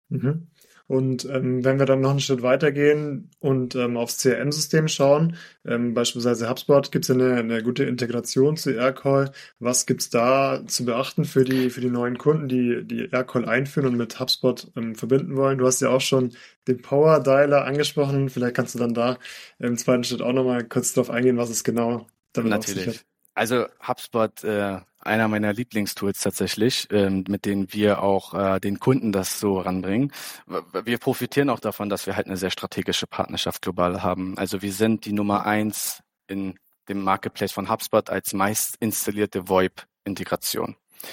Mhm. Und ähm, wenn wir dann noch einen Schritt weitergehen und ähm, aufs C R M-System schauen, ähm, beispielsweise HubSpot, gibt es ja eine, eine gute Integration zu Aircall. Was gibt's da zu beachten für die, für die neuen Kunden, die die Aircall einführen und mit HubSpot ähm, verbinden wollen? Du hast ja auch schon den Power Dialer angesprochen. Vielleicht kannst du dann da im zweiten Schritt auch nochmal kurz drauf eingehen, was es genau damit auf sich hat. Natürlich. Also HubSpot, äh, einer meiner Lieblingstools tatsächlich, ähm, mit denen wir auch äh, den Kunden das so ranbringen. W- Wir profitieren auch davon, dass wir halt eine sehr strategische Partnerschaft global haben. Also wir sind die Nummer eins in dem Marketplace von HubSpot als meist installierte VoIP-Integration.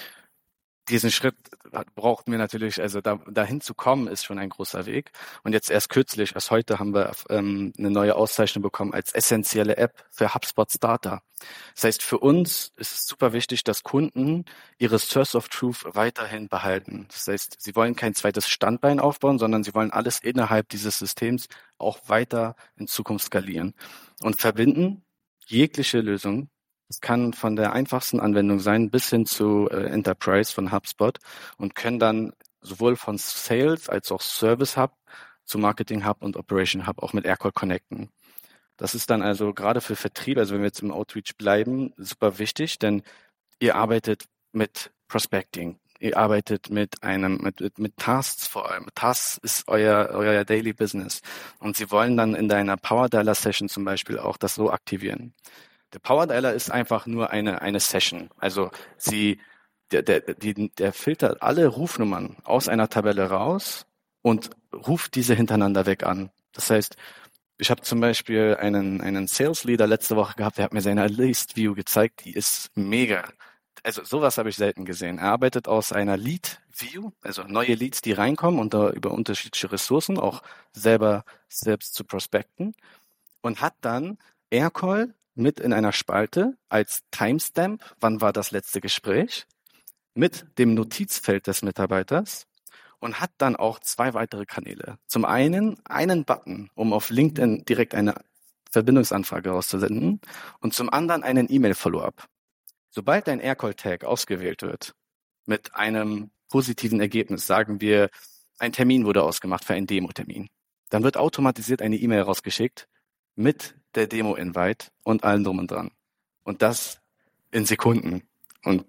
Diesen Schritt brauchten wir natürlich, also da, dahin zu kommen, ist schon ein großer Weg. Und jetzt erst kürzlich, erst heute, haben wir ähm, eine neue Auszeichnung bekommen als essentielle App für HubSpot Starter. Das heißt, für uns ist es super wichtig, dass Kunden ihre Source of Truth weiterhin behalten. Das heißt, sie wollen kein zweites Standbein aufbauen, sondern sie wollen alles innerhalb dieses Systems auch weiter in Zukunft skalieren und verbinden jegliche Lösung. Es kann von der einfachsten Anwendung sein bis hin zu äh, Enterprise von HubSpot und können dann sowohl von Sales als auch Service Hub zu Marketing Hub und Operation Hub auch mit Aircall connecten. Das ist dann also gerade für Vertrieb, also wenn wir jetzt im Outreach bleiben, super wichtig, denn ihr arbeitet mit Prospecting. Ihr arbeitet mit einem, mit, mit, mit Tasks vor allem. Tasks ist euer, euer Daily Business. Und sie wollen dann in deiner Power Dialer Session zum Beispiel auch das so aktivieren. Der Power Dialer ist einfach nur eine, eine Session. Also sie, der, der, die, der filtert alle Rufnummern aus einer Tabelle raus und ruft diese hintereinander weg an. Das heißt, ich habe zum Beispiel einen, einen Sales Leader letzte Woche gehabt, der hat mir seine List View gezeigt, die ist mega. Also sowas habe ich selten gesehen. Er arbeitet aus einer Lead View, also neue Leads, die reinkommen und da über unterschiedliche Ressourcen auch selber selbst zu prospecten und hat dann Aircall mit in einer Spalte als Timestamp, wann war das letzte Gespräch, mit dem Notizfeld des Mitarbeiters und hat dann auch zwei weitere Kanäle. Zum einen einen Button, um auf LinkedIn direkt eine Verbindungsanfrage rauszusenden und zum anderen einen E-Mail-Follow-up. Sobald ein Aircall-Tag ausgewählt wird mit einem positiven Ergebnis, sagen wir, ein Termin wurde ausgemacht für einen Demo-Termin, dann wird automatisiert eine E-Mail rausgeschickt mit der Demo-Invite und allem drum und dran. Und das in Sekunden. Und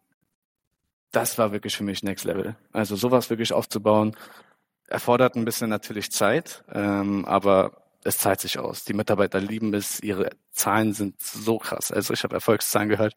das war wirklich für mich Next Level. Also sowas wirklich aufzubauen, erfordert ein bisschen natürlich Zeit, ähm, aber es zahlt sich aus. Die Mitarbeiter lieben es, ihre Zahlen sind so krass. Also ich habe Erfolgszahlen gehört,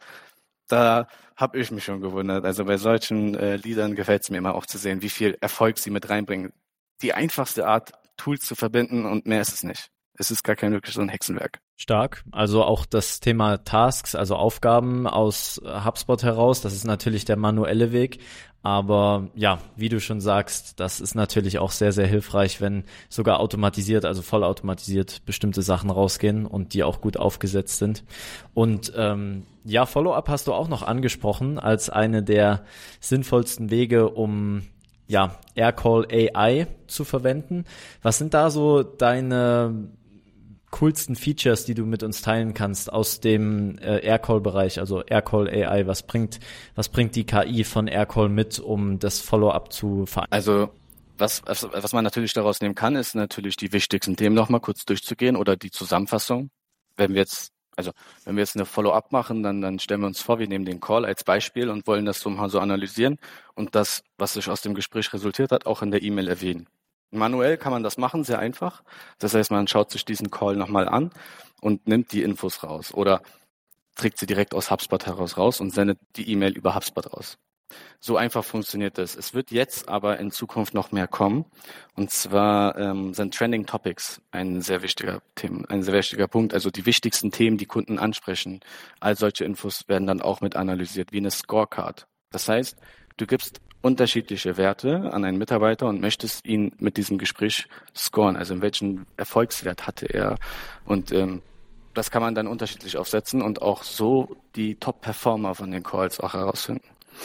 da habe ich mich schon gewundert. Also bei solchen äh, Liedern gefällt es mir immer auch zu sehen, wie viel Erfolg sie mit reinbringen. Die einfachste Art, Tools zu verbinden und mehr ist es nicht. Es ist gar kein wirklich so ein Hexenwerk. Stark. Also auch das Thema Tasks, also Aufgaben aus HubSpot heraus, das ist natürlich der manuelle Weg. Aber ja, wie du schon sagst, das ist natürlich auch sehr, sehr hilfreich, wenn sogar automatisiert, also vollautomatisiert bestimmte Sachen rausgehen und die auch gut aufgesetzt sind. Und ähm, ja, Follow-up hast du auch noch angesprochen als eine der sinnvollsten Wege, um ja Aircall A I zu verwenden. Was sind da so deine coolsten Features, die du mit uns teilen kannst aus dem äh, Aircall-Bereich, also Aircall A I? Was bringt, was bringt die K I von Aircall mit, um das Follow-up zu vereinfachen? Also was, was, was man natürlich daraus nehmen kann, ist natürlich die wichtigsten Themen nochmal kurz durchzugehen oder die Zusammenfassung. Wenn wir jetzt, also wenn wir jetzt eine Follow-up machen, dann, dann stellen wir uns vor, wir nehmen den Call als Beispiel und wollen das so mal so analysieren und das, was sich aus dem Gespräch resultiert hat, auch in der E-Mail erwähnen. Manuell kann man das machen, sehr einfach. Das heißt, man schaut sich diesen Call nochmal an und nimmt die Infos raus oder trägt sie direkt aus HubSpot heraus raus und sendet die E-Mail über HubSpot aus. So einfach funktioniert das. Es wird jetzt aber in Zukunft noch mehr kommen. Und zwar ähm, sind Trending Topics ein sehr wichtiger Thema, ein sehr wichtiger Punkt. Also die wichtigsten Themen, die Kunden ansprechen. All solche Infos werden dann auch mit analysiert, wie eine Scorecard. Das heißt, du gibst unterschiedliche Werte an einen Mitarbeiter und möchtest ihn mit diesem Gespräch scoren. Also in welchen Erfolgswert hatte er? Und ähm, das kann man dann unterschiedlich aufsetzen und auch so die Top-Performer von den Calls auch herausfinden.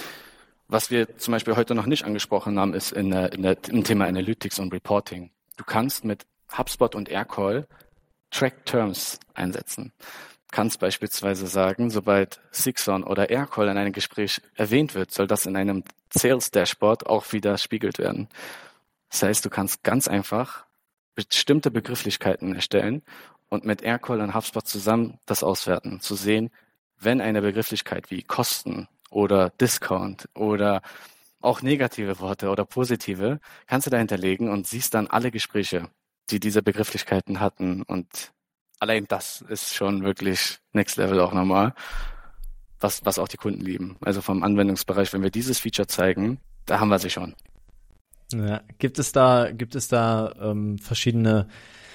Was wir zum Beispiel heute noch nicht angesprochen haben, ist in der, in der, im Thema Analytics und Reporting. Du kannst mit HubSpot und Aircall Track Terms einsetzen. Kannst beispielsweise sagen, sobald Sixon oder Aircall in einem Gespräch erwähnt wird, soll das in einem Sales Dashboard auch wieder spiegelt werden. Das heißt, du kannst ganz einfach bestimmte Begrifflichkeiten erstellen und mit Aircall und HubSpot zusammen das auswerten, zu sehen, wenn eine Begrifflichkeit wie Kosten oder Discount oder auch negative Worte oder positive, kannst du da hinterlegen und siehst dann alle Gespräche, die diese Begrifflichkeiten hatten. Und allein das ist schon wirklich Next Level auch nochmal, was, was auch die Kunden lieben. Also vom Anwendungsbereich, wenn wir dieses Feature zeigen, da haben wir sie schon. Ja, gibt es da, gibt es da ähm, verschiedene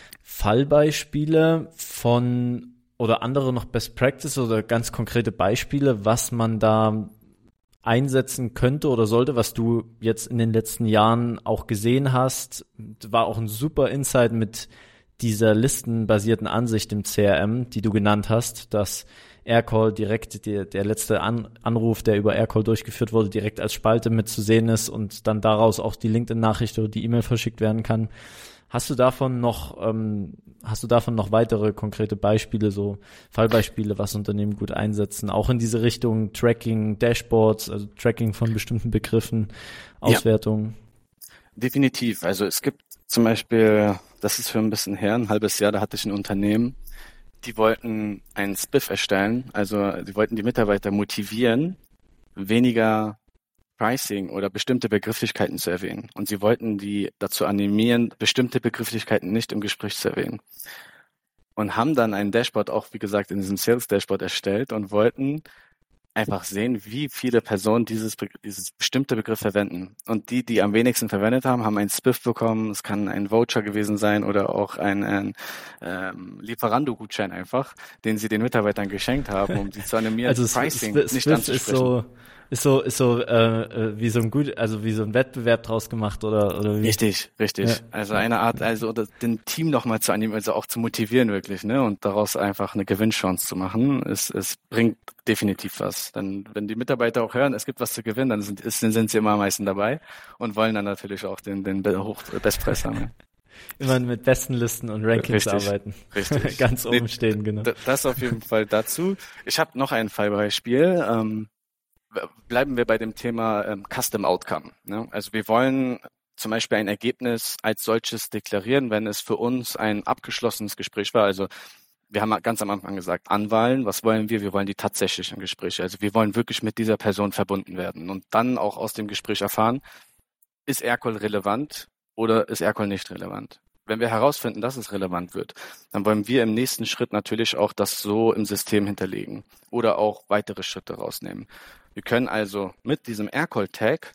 Fallbeispiele von oder andere noch Best Practice oder ganz konkrete Beispiele, was man da einsetzen könnte oder sollte, was du jetzt in den letzten Jahren auch gesehen hast? War auch ein super Insight mit dieser listenbasierten Ansicht im C R M, die du genannt hast, dass Aircall direkt, der, der letzte An- Anruf, der über Aircall durchgeführt wurde, direkt als Spalte mitzusehen ist und dann daraus auch die LinkedIn-Nachricht oder die E-Mail verschickt werden kann. Hast du davon noch, ähm, hast du davon noch weitere konkrete Beispiele, so Fallbeispiele, was Unternehmen gut einsetzen, auch in diese Richtung Tracking, Dashboards, also Tracking von bestimmten Begriffen, Auswertung? Ja, definitiv. Also es gibt zum Beispiel, das ist für ein bisschen her, ein halbes Jahr, da hatte ich ein Unternehmen, die wollten einen Spiff erstellen, also die wollten die Mitarbeiter motivieren, weniger Pricing oder bestimmte Begrifflichkeiten zu erwähnen. Und sie wollten die dazu animieren, bestimmte Begrifflichkeiten nicht im Gespräch zu erwähnen. Und haben dann ein Dashboard auch, wie gesagt, in diesem Sales Dashboard erstellt und wollten einfach sehen, wie viele Personen dieses, dieses bestimmte Begriff verwenden. Und die, die am wenigsten verwendet haben, haben einen Spiff bekommen. Es kann ein Voucher gewesen sein oder auch ein, ein ähm, Lieferando-Gutschein einfach, den sie den Mitarbeitern geschenkt haben, um sie zu animieren, also Pricing Spiff nicht anzusprechen. Ist so Ist so, ist so äh, wie so ein gut, also wie so ein Wettbewerb draus gemacht oder oder wie? Richtig, richtig. Ja. Also eine Art, also den Team nochmal zu animieren, also auch zu motivieren wirklich, ne, und daraus einfach eine Gewinnchance zu machen. Es es bringt definitiv was. Dann, wenn die Mitarbeiter auch hören, es gibt was zu gewinnen, dann sind ist, sind sie immer am meisten dabei und wollen dann natürlich auch den den Hoch Bestpreis haben. Immer mit besten Listen und Rankings richtig, arbeiten. Richtig. Ganz oben stehen, genau. Das auf jeden Fall dazu. Ich habe noch ein Fallbeispiel. Ähm, Bleiben wir bei dem Thema ähm, Custom Outcome. Ne? Also wir wollen zum Beispiel ein Ergebnis als solches deklarieren, wenn es für uns ein abgeschlossenes Gespräch war. Also wir haben ganz am Anfang gesagt, Anwahlen, was wollen wir? Wir wollen die tatsächlichen Gespräche. Also wir wollen wirklich mit dieser Person verbunden werden und dann auch aus dem Gespräch erfahren, ist Aircall relevant oder ist Aircall nicht relevant? Wenn wir herausfinden, dass es relevant wird, dann wollen wir im nächsten Schritt natürlich auch das so im System hinterlegen oder auch weitere Schritte rausnehmen. Wir können also mit diesem Aircall-Tag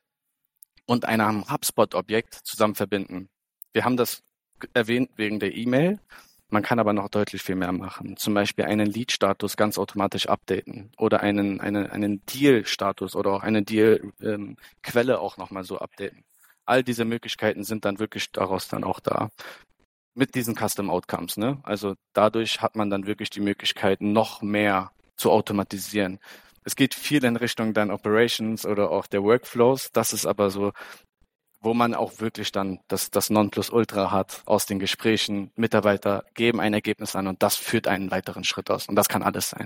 und einem HubSpot-Objekt zusammen verbinden. Wir haben das erwähnt wegen der E-Mail. Man kann aber noch deutlich viel mehr machen. Zum Beispiel einen Lead-Status ganz automatisch updaten oder einen, einen, einen Deal-Status oder auch eine Deal-Quelle auch nochmal so updaten. All diese Möglichkeiten sind dann wirklich daraus dann auch da. Mit diesen Custom Outcomes, ne? Also dadurch hat man dann wirklich die Möglichkeit, noch mehr zu automatisieren. Es geht viel in Richtung dann Operations oder auch der Workflows. Das ist aber so, wo man auch wirklich dann das, das Nonplusultra hat aus den Gesprächen. Mitarbeiter geben ein Ergebnis an und das führt einen weiteren Schritt aus. Und das kann alles sein.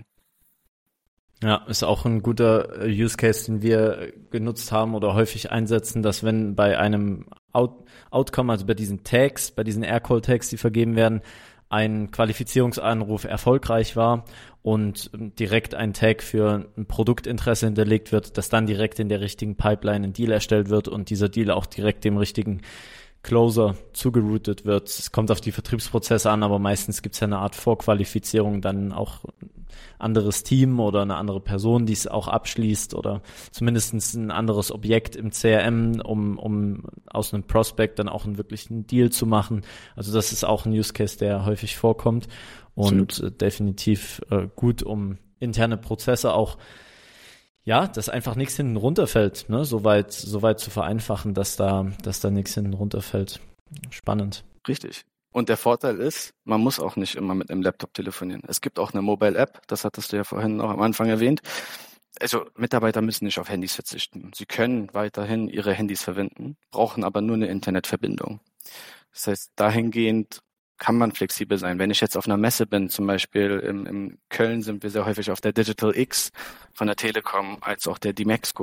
Ja, ist auch ein guter Use Case, den wir genutzt haben oder häufig einsetzen, dass wenn bei einem Out- Outcome, also bei diesen Tags, bei diesen Aircall-Tags, die vergeben werden, ein Qualifizierungsanruf erfolgreich war und direkt ein Tag für ein Produktinteresse hinterlegt wird, dass dann direkt in der richtigen Pipeline ein Deal erstellt wird und dieser Deal auch direkt dem richtigen Closer zugeroutet wird. Es kommt auf die Vertriebsprozesse an, aber meistens gibt es ja eine Art Vorqualifizierung, dann auch ein anderes Team oder eine andere Person, die es auch abschließt oder zumindest ein anderes Objekt im C R M, um, um aus einem Prospect dann auch einen wirklichen Deal zu machen. Also das ist auch ein Use Case, der häufig vorkommt und Absolut. definitiv äh, gut, um interne Prozesse auch ja, dass einfach nichts hinten runterfällt, ne, soweit, soweit zu vereinfachen, dass da, dass da nichts hinten runterfällt. Spannend. Richtig. Und der Vorteil ist, man muss auch nicht immer mit einem Laptop telefonieren. Es gibt auch eine Mobile-App, das hattest du ja vorhin noch am Anfang erwähnt. Also Mitarbeiter müssen nicht auf Handys verzichten. Sie können weiterhin ihre Handys verwenden, brauchen aber nur eine Internetverbindung. Das heißt, dahingehend kann man flexibel sein. Wenn ich jetzt auf einer Messe bin, zum Beispiel in, in Köln sind wir sehr häufig auf der Digital X von der Telekom als auch der Dimexco.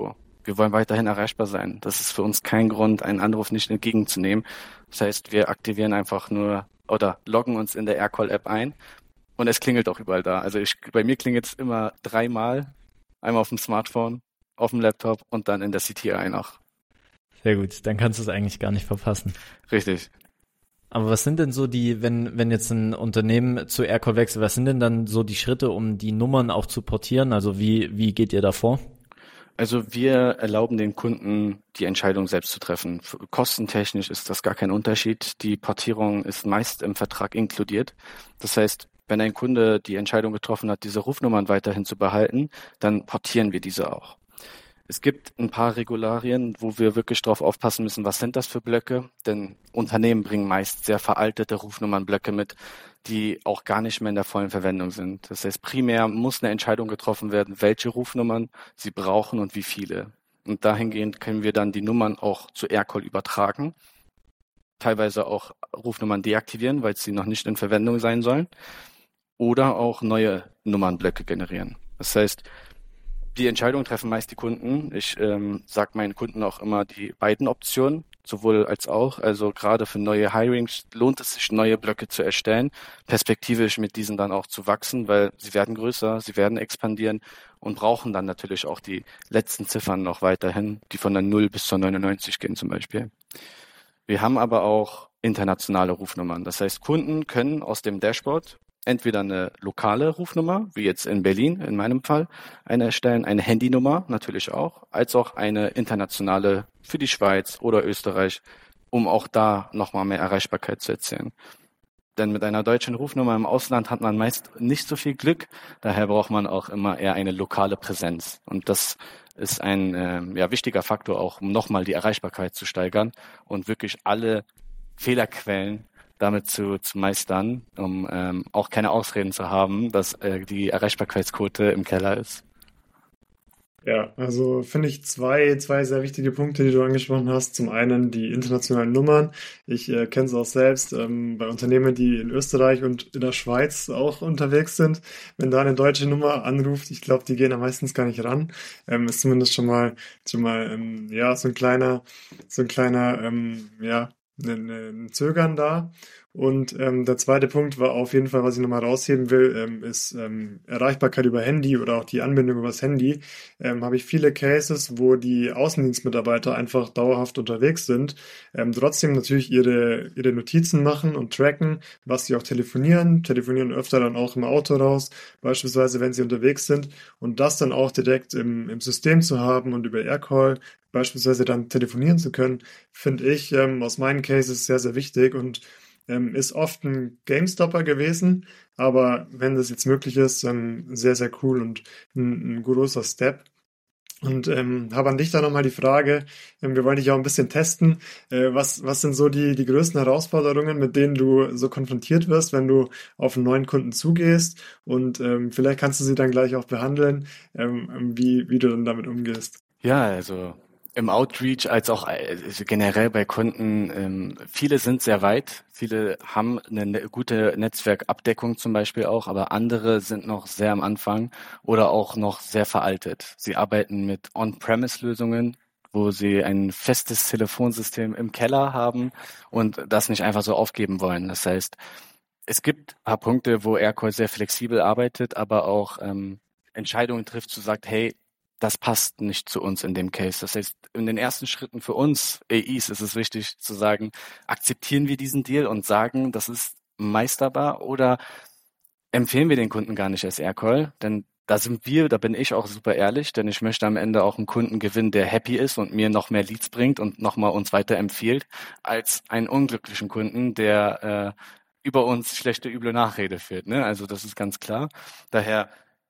wir wollen weiterhin erreichbar sein. Das ist für uns kein Grund, einen Anruf nicht entgegenzunehmen. Das heißt, wir aktivieren einfach nur oder loggen uns in der Aircall-App ein und es klingelt auch überall da. Also ich, bei mir klingelt es immer dreimal, einmal auf dem Smartphone, auf dem Laptop und dann in der C T I noch. Sehr gut, dann kannst du es eigentlich gar nicht verpassen. Richtig. Aber was sind denn so die, wenn wenn jetzt ein Unternehmen zu Aircall wechselt, was sind denn dann so die Schritte, um die Nummern auch zu portieren? Also wie wie geht ihr da vor? Also wir erlauben den Kunden, die Entscheidung selbst zu treffen. Kostentechnisch ist das gar kein Unterschied. Die Portierung ist meist im Vertrag inkludiert. Das heißt, wenn ein Kunde die Entscheidung getroffen hat, diese Rufnummern weiterhin zu behalten, dann portieren wir diese auch. Es gibt ein paar Regularien, wo wir wirklich drauf aufpassen müssen, was sind das für Blöcke? Denn Unternehmen bringen meist sehr veraltete Rufnummernblöcke mit, die auch gar nicht mehr in der vollen Verwendung sind. Das heißt, primär muss eine Entscheidung getroffen werden, welche Rufnummern sie brauchen und wie viele. Und dahingehend können wir dann die Nummern auch zu Aircall übertragen, teilweise auch Rufnummern deaktivieren, weil sie noch nicht in Verwendung sein sollen, oder auch neue Nummernblöcke generieren. Das heißt, die Entscheidung treffen meist die Kunden. Ich ähm, sage meinen Kunden auch immer die beiden Optionen, sowohl als auch. Also gerade für neue Hirings lohnt es sich, neue Blöcke zu erstellen, perspektivisch mit diesen dann auch zu wachsen, weil sie werden größer, sie werden expandieren und brauchen dann natürlich auch die letzten Ziffern noch weiterhin, die von der null bis zur neunundneunzig gehen zum Beispiel. Wir haben aber auch internationale Rufnummern. Das heißt, Kunden können aus dem Dashboard entweder eine lokale Rufnummer, wie jetzt in Berlin in meinem Fall, eine erstellen, eine Handynummer natürlich auch, als auch eine internationale für die Schweiz oder Österreich, um auch da nochmal mehr Erreichbarkeit zu erzielen. Denn mit einer deutschen Rufnummer im Ausland hat man meist nicht so viel Glück, daher braucht man auch immer eher eine lokale Präsenz. Und das ist ein äh, ja, wichtiger Faktor auch, um nochmal die Erreichbarkeit zu steigern und wirklich alle Fehlerquellen damit zu, zu meistern, um ähm, auch keine Ausreden zu haben, dass äh, die Erreichbarkeitsquote im Keller ist. Ja, also finde ich zwei, zwei sehr wichtige Punkte, die du angesprochen hast. Zum einen die internationalen Nummern. Ich äh, kenne es auch selbst ähm, bei Unternehmen, die in Österreich und in der Schweiz auch unterwegs sind. Wenn da eine deutsche Nummer anruft, ich glaube, die gehen da meistens gar nicht ran. Ähm, ist zumindest schon mal, schon mal ähm, ja, so ein kleiner, so ein kleiner, ähm, ja, ein, ein Zögern da. Und ähm, der zweite Punkt war auf jeden Fall, was ich nochmal rausheben will, ähm, ist ähm, Erreichbarkeit über Handy oder auch die Anbindung übers Handy. Ähm, habe ich viele Cases, wo die Außendienstmitarbeiter einfach dauerhaft unterwegs sind, ähm, trotzdem natürlich ihre ihre Notizen machen und tracken, was sie auch telefonieren, telefonieren öfter dann auch im Auto raus, beispielsweise wenn sie unterwegs sind, und das dann auch direkt im, im System zu haben und über Aircall beispielsweise dann telefonieren zu können, finde ich ähm, aus meinen Cases sehr, sehr wichtig und ähm, ist oft ein GameStopper gewesen, aber wenn das jetzt möglich ist, dann sehr, sehr cool und ein, ein großer Step. Und ähm, habe an dich da nochmal die Frage, ähm, wir wollen dich auch ein bisschen testen, äh, was, was sind so die, die größten Herausforderungen, mit denen du so konfrontiert wirst, wenn du auf einen neuen Kunden zugehst, und ähm, vielleicht kannst du sie dann gleich auch behandeln, ähm, wie, wie du dann damit umgehst. Ja, also im Outreach als auch also generell bei Kunden, ähm, viele sind sehr weit, viele haben eine ne, gute Netzwerkabdeckung zum Beispiel auch, aber andere sind noch sehr am Anfang oder auch noch sehr veraltet. Sie arbeiten mit On-Premise-Lösungen, wo sie ein festes Telefonsystem im Keller haben und das nicht einfach so aufgeben wollen. Das heißt, es gibt ein paar Punkte, wo Aircall sehr flexibel arbeitet, aber auch ähm, Entscheidungen trifft, zu sagt, hey, das passt nicht zu uns in dem Case. Das heißt, in den ersten Schritten für uns A Es ist es wichtig zu sagen, akzeptieren wir diesen Deal und sagen, das ist meisterbar, oder empfehlen wir den Kunden gar nicht als Aircall? Denn da sind wir, da bin ich auch super ehrlich, denn ich möchte am Ende auch einen Kunden gewinnen, der happy ist und mir noch mehr Leads bringt und nochmal uns weiterempfiehlt, als einen unglücklichen Kunden, der äh, über uns schlechte, üble Nachrede führt. Ne? Also das ist ganz klar. Daher,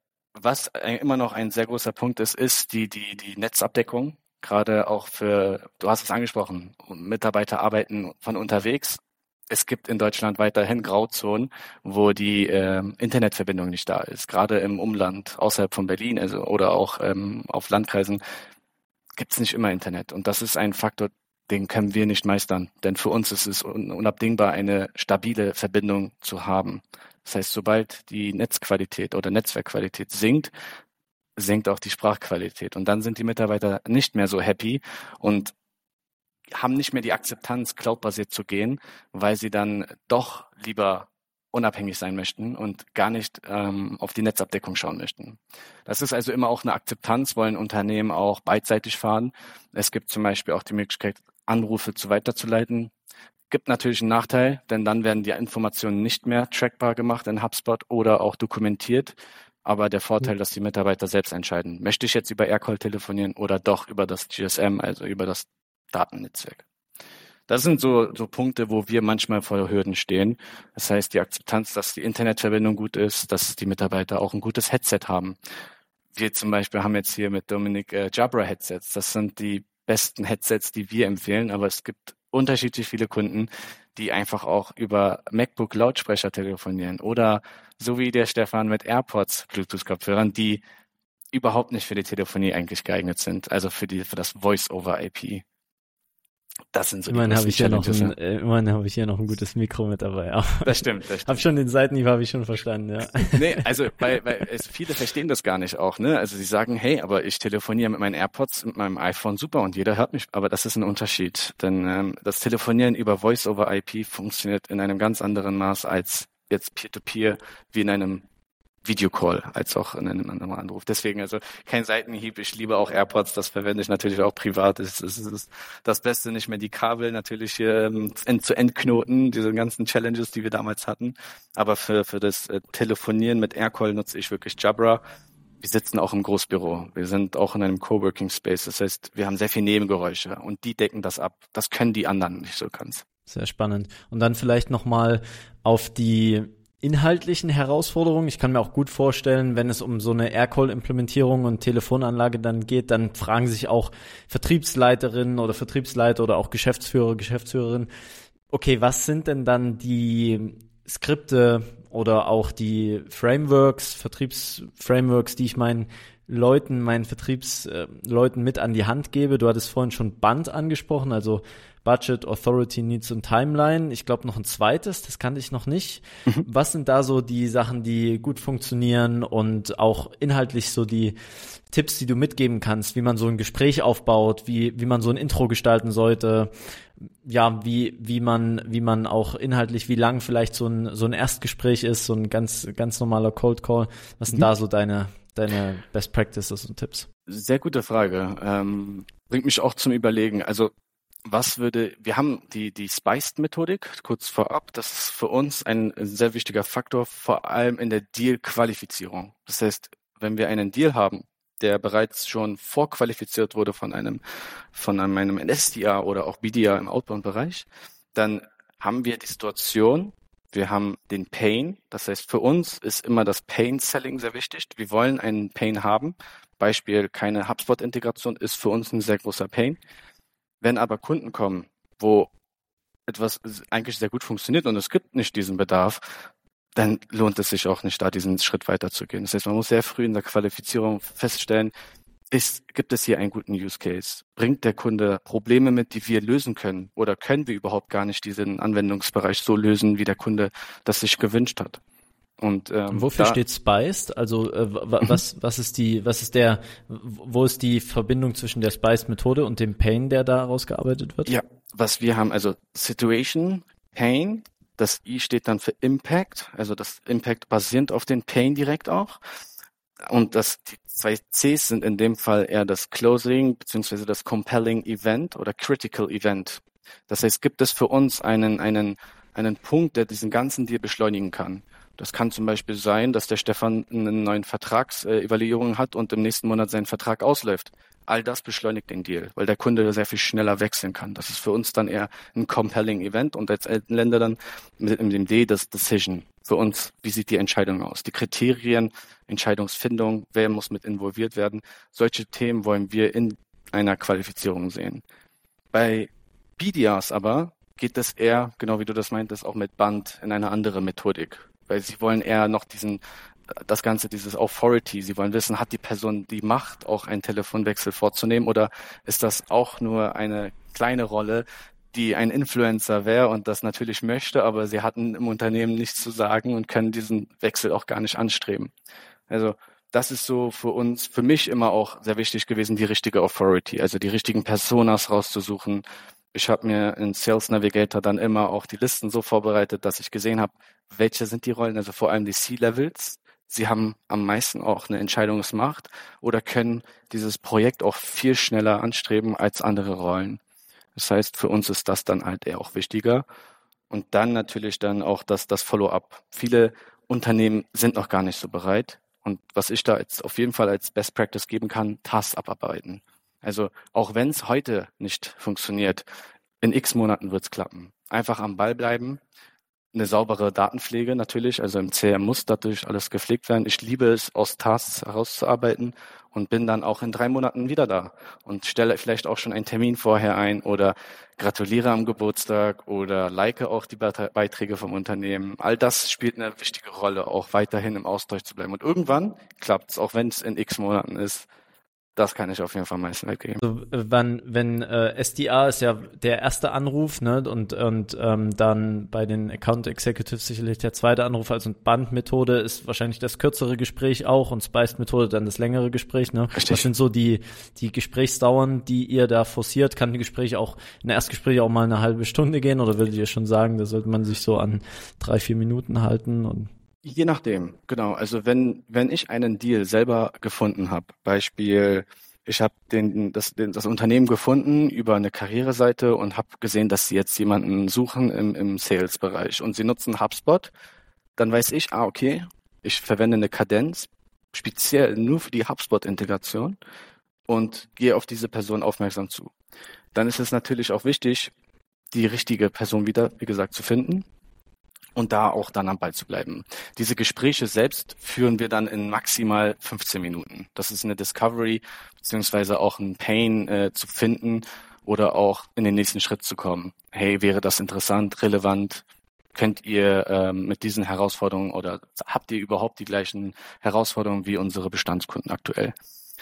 was immer noch ein sehr großer Punkt ist, ist die, die, die Netzabdeckung. Gerade auch für, du hast es angesprochen, Mitarbeiter arbeiten von unterwegs. Es gibt in Deutschland weiterhin Grauzonen, wo die äh, Internetverbindung nicht da ist. Gerade im Umland, außerhalb von Berlin, also oder auch ähm, auf Landkreisen, gibt es nicht immer Internet. Und das ist ein Faktor, den können wir nicht meistern. Denn für uns ist es unabdingbar, eine stabile Verbindung zu haben. Das heißt, sobald die Netzqualität oder Netzwerkqualität sinkt, sinkt auch die Sprachqualität. Und dann sind die Mitarbeiter nicht mehr so happy und haben nicht mehr die Akzeptanz, cloudbasiert zu gehen, weil sie dann doch lieber unabhängig sein möchten und gar nicht ähm, auf die Netzabdeckung schauen möchten. Das ist also immer auch eine Akzeptanz, wollen Unternehmen auch beidseitig fahren. Es gibt zum Beispiel auch die Möglichkeit, Anrufe zu weiterzuleiten. Gibt natürlich einen Nachteil, denn dann werden die Informationen nicht mehr trackbar gemacht in HubSpot oder auch dokumentiert. Aber der Vorteil, dass die Mitarbeiter selbst entscheiden, möchte ich jetzt über Aircall telefonieren oder doch über das G S M, also über das Datennetzwerk. Das sind so, so Punkte, wo wir manchmal vor Hürden stehen. Das heißt, die Akzeptanz, dass die Internetverbindung gut ist, dass die Mitarbeiter auch ein gutes Headset haben. Wir zum Beispiel haben jetzt hier mit Dominik äh, Jabra-Headsets. Das sind die besten Headsets, die wir empfehlen, aber es gibt unterschiedlich viele Kunden, die einfach auch über MacBook-Lautsprecher telefonieren oder so wie der Stefan mit AirPods, Bluetooth-Kopfhörern, die überhaupt nicht für die Telefonie eigentlich geeignet sind, also für die für das Voice-over-I P. Das sind so die immerhin habe ich hier noch Challenges, ein, äh, immerhin habe ich hier noch ein gutes Mikro mit dabei. Aber Das stimmt, das stimmt. Hab schon den Seitenhieb habe ich schon verstanden, ja. Nee, also weil, weil es, viele verstehen das gar nicht auch, ne? Also sie sagen, hey, aber ich telefoniere mit meinen AirPods, mit meinem iPhone super und jeder hört mich, aber das ist ein Unterschied, denn ähm, das Telefonieren über Voice-over-I P funktioniert in einem ganz anderen Maß als jetzt Peer-to-Peer wie in einem Videocall, als auch in einem anderen Anruf. Deswegen also kein Seitenhieb, ich liebe auch AirPods, das verwende ich natürlich auch privat. Es ist, es ist das Beste, nicht mehr die Kabel natürlich ähm, end-zu-end knoten, diese ganzen Challenges, die wir damals hatten. Aber für für das äh, Telefonieren mit Aircall nutze ich wirklich Jabra. Wir sitzen auch im Großbüro. Wir sind auch in einem Coworking Space. Das heißt, wir haben sehr viel Nebengeräusche und die decken das ab. Das können die anderen nicht so ganz. Sehr spannend. Und dann vielleicht nochmal auf die inhaltlichen Herausforderungen. Ich kann mir auch gut vorstellen, wenn es um so eine Aircall-Implementierung und Telefonanlage dann geht, dann fragen sich auch Vertriebsleiterinnen oder Vertriebsleiter oder auch Geschäftsführer, Geschäftsführerinnen, okay, was sind denn dann die Skripte oder auch die Frameworks, Vertriebsframeworks, die ich meinen Leuten, meinen Vertriebsleuten mit an die Hand gebe? Du hattest vorhin schon B A N T angesprochen, also Budget, Authority, Needs und Timeline. Ich glaube noch ein zweites, das kannte ich noch nicht. Mhm. Was sind da so die Sachen, die gut funktionieren und auch inhaltlich so die Tipps, die du mitgeben kannst, wie man so ein Gespräch aufbaut, wie wie man so ein Intro gestalten sollte, ja, wie wie man wie man auch inhaltlich, wie lang vielleicht so ein so ein Erstgespräch ist, so ein ganz ganz normaler Cold Call. Was sind mhm. da so deine deine Best Practices und Tipps? Sehr gute Frage. Ähm, bringt mich auch zum Überlegen. Also was würde, wir haben die, die Spiced-Methodik, kurz vorab, das ist für uns ein sehr wichtiger Faktor, vor allem in der Deal-Qualifizierung. Das heißt, wenn wir einen Deal haben, der bereits schon vorqualifiziert wurde von einem, von einem, einem S D R oder auch B D R im Outbound-Bereich, dann haben wir die Situation, wir haben den Pain, das heißt, für uns ist immer das Pain-Selling sehr wichtig. Wir wollen einen Pain haben. Beispiel, keine HubSpot-Integration ist für uns ein sehr großer Pain. Wenn aber Kunden kommen, wo etwas eigentlich sehr gut funktioniert und es gibt nicht diesen Bedarf, dann lohnt es sich auch nicht, da diesen Schritt weiterzugehen. Das heißt, man muss sehr früh in der Qualifizierung feststellen, ist, gibt es hier einen guten Use Case? Bringt der Kunde Probleme mit, die wir lösen können? Oder können wir überhaupt gar nicht diesen Anwendungsbereich so lösen, wie der Kunde das sich gewünscht hat? Und, ähm, wofür da, steht Spiced? Also äh, was was ist die was ist der wo ist die Verbindung zwischen der Spiced Methode und dem Pain, der da rausgearbeitet wird? Ja, was wir haben, also Situation, Pain, das I steht dann für Impact, also das Impact basierend auf den Pain direkt auch. Und das die zwei Cs sind in dem Fall eher das Closing beziehungsweise das Compelling Event oder Critical Event. Das heißt, gibt es für uns einen einen einen Punkt, der diesen ganzen Deal beschleunigen kann. Das kann zum Beispiel sein, dass der Stefan eine neue Vertragsevaluierung hat und im nächsten Monat sein Vertrag ausläuft. All das beschleunigt den Deal, weil der Kunde sehr viel schneller wechseln kann. Das ist für uns dann eher ein compelling Event und als Länder dann mit dem D das Decision. Für uns, wie sieht die Entscheidung aus? Die Kriterien, Entscheidungsfindung, wer muss mit involviert werden? Solche Themen wollen wir in einer Qualifizierung sehen. Bei B D Rs aber geht es eher, genau wie du das meintest, auch mit B A N T in eine andere Methodik. Weil sie wollen eher noch diesen, das Ganze, dieses Authority, sie wollen wissen, hat die Person die Macht, auch einen Telefonwechsel vorzunehmen oder ist das auch nur eine kleine Rolle, die ein Influencer wäre und das natürlich möchte, aber sie hatten im Unternehmen nichts zu sagen und können diesen Wechsel auch gar nicht anstreben. Also das ist so für uns, für mich immer auch sehr wichtig gewesen, die richtige Authority, also die richtigen Personas rauszusuchen. Ich habe mir in Sales Navigator dann immer auch die Listen so vorbereitet, dass ich gesehen habe, welche sind die Rollen, also vor allem die C-Levels. Sie haben am meisten auch eine Entscheidungsmacht oder können dieses Projekt auch viel schneller anstreben als andere Rollen. Das heißt, für uns ist das dann halt eher auch wichtiger. Und dann natürlich dann auch das, das Follow-up. Viele Unternehmen sind noch gar nicht so bereit. Und was ich da jetzt auf jeden Fall als Best Practice geben kann, Tasks abarbeiten. Also auch wenn es heute nicht funktioniert, in x Monaten wird es klappen. Einfach am Ball bleiben. Eine saubere Datenpflege natürlich, also im C R M muss dadurch alles gepflegt werden. Ich liebe es, aus Tasks herauszuarbeiten und bin dann auch in drei Monaten wieder da und stelle vielleicht auch schon einen Termin vorher ein oder gratuliere am Geburtstag oder like auch die Beiträge vom Unternehmen. All das spielt eine wichtige Rolle, auch weiterhin im Austausch zu bleiben. Und irgendwann klappt es, auch wenn es in x Monaten ist. Das kann ich auf jeden Fall meistens weggeben. Also, wenn wenn äh, S D A ist ja der erste Anruf, ne, und und ähm, dann bei den Account Executives sicherlich der zweite Anruf. Also Bandmethode ist wahrscheinlich das kürzere Gespräch auch und Spiced-Methode dann das längere Gespräch, ne? Richtig. Was sind so die die Gesprächsdauern, die ihr da forciert? Kann ein Gespräch auch ein Erstgespräch auch mal eine halbe Stunde gehen oder würdet ihr schon sagen, da sollte man sich so an drei vier Minuten halten und Je nachdem, genau. Also wenn wenn ich einen Deal selber gefunden habe, Beispiel, ich habe den das den, das Unternehmen gefunden über eine Karriereseite und habe gesehen, dass sie jetzt jemanden suchen im im Sales-Bereich und sie nutzen HubSpot, dann weiß ich, ah okay, ich verwende eine Kadenz speziell nur für die HubSpot-Integration und gehe auf diese Person aufmerksam zu. Dann ist es natürlich auch wichtig, die richtige Person wieder, wie gesagt, zu finden. Und da auch dann am Ball zu bleiben. Diese Gespräche selbst führen wir dann in maximal fünfzehn Minuten. Das ist eine Discovery, beziehungsweise auch ein Pain äh, zu finden oder auch in den nächsten Schritt zu kommen. Hey, wäre das interessant, relevant? Könnt ihr ähm, mit diesen Herausforderungen oder habt ihr überhaupt die gleichen Herausforderungen wie unsere Bestandskunden aktuell?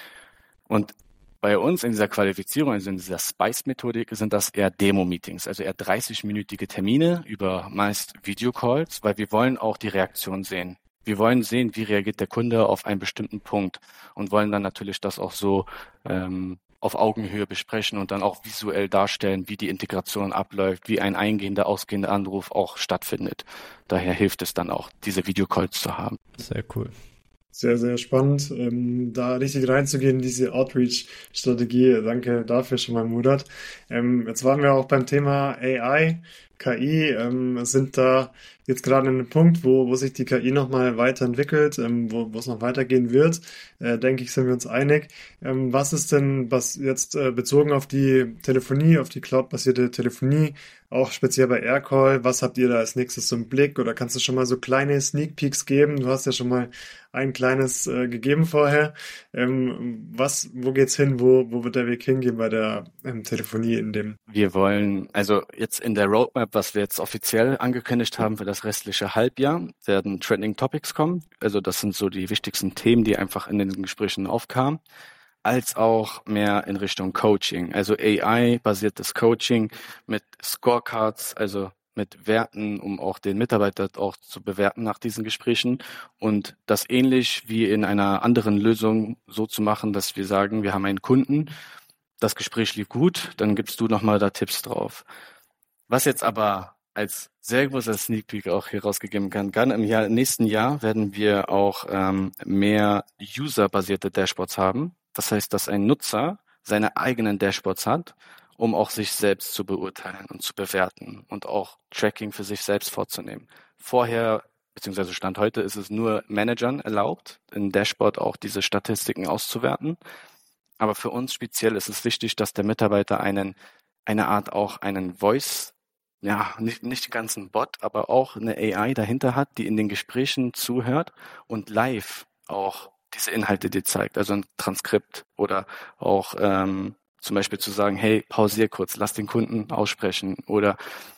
Und bei uns in dieser Qualifizierung, also in dieser Spice-Methodik, sind das eher Demo-Meetings, also eher dreißig-minütige Termine über meist Videocalls, weil wir wollen auch die Reaktion sehen. Wir wollen sehen, wie reagiert der Kunde auf einen bestimmten Punkt und wollen dann natürlich das auch so ähm, auf Augenhöhe besprechen und dann auch visuell darstellen, wie die Integration abläuft, wie ein eingehender, ausgehender Anruf auch stattfindet. Daher hilft es dann auch, diese Videocalls zu haben. sehr cool. Sehr, sehr spannend, ähm, da richtig reinzugehen in diese Outreach-Strategie. Danke dafür schon mal, Murat. Ähm, jetzt waren wir auch beim Thema A I, K I, ähm, sind da jetzt gerade an einem Punkt, wo, wo sich die K I nochmal weiterentwickelt, ähm, wo, wo es noch weitergehen wird, äh, denke ich, sind wir uns einig. Ähm, was ist denn, was jetzt äh, bezogen auf die Telefonie, auf die cloud-basierte Telefonie, auch speziell bei Aircall, was habt ihr da als nächstes so im Blick oder kannst du schon mal so kleine Sneak Peeks geben? Du hast ja schon mal ein kleines äh, gegeben vorher. Ähm, was, wo geht's hin? Wo, wo wird der Weg hingehen bei der ähm, Telefonie in dem? Wir wollen, also jetzt in der Roadmap, was wir jetzt offiziell angekündigt haben für das restliche Halbjahr, werden Trending Topics kommen. Also das sind so die wichtigsten Themen, die einfach in den Gesprächen aufkamen, als auch mehr in Richtung Coaching, also A I-basiertes Coaching mit Scorecards, also mit Werten, um auch den Mitarbeiter auch zu bewerten nach diesen Gesprächen und das ähnlich wie in einer anderen Lösung so zu machen, dass wir sagen, wir haben einen Kunden, das Gespräch lief gut, dann gibst du nochmal da Tipps drauf. Was jetzt aber als sehr großer Sneak Peek auch hier rausgegeben kann, kann im Jahr, nächsten Jahr werden wir auch ähm, mehr user-basierte Dashboards haben. Das heißt, dass ein Nutzer seine eigenen Dashboards hat, um auch sich selbst zu beurteilen und zu bewerten und auch Tracking für sich selbst vorzunehmen. Vorher, beziehungsweise Stand heute, ist es nur Managern erlaubt, in Dashboard auch diese Statistiken auszuwerten. Aber für uns speziell ist es wichtig, dass der Mitarbeiter einen, eine Art auch einen Voice, ja, nicht, nicht ganz ein Bot, aber auch eine A I dahinter hat, die in den Gesprächen zuhört und live auch diese Inhalte dir zeigt, also ein Transkript oder auch ähm, zum Beispiel zu sagen, hey, pausier kurz, lass den Kunden aussprechen oder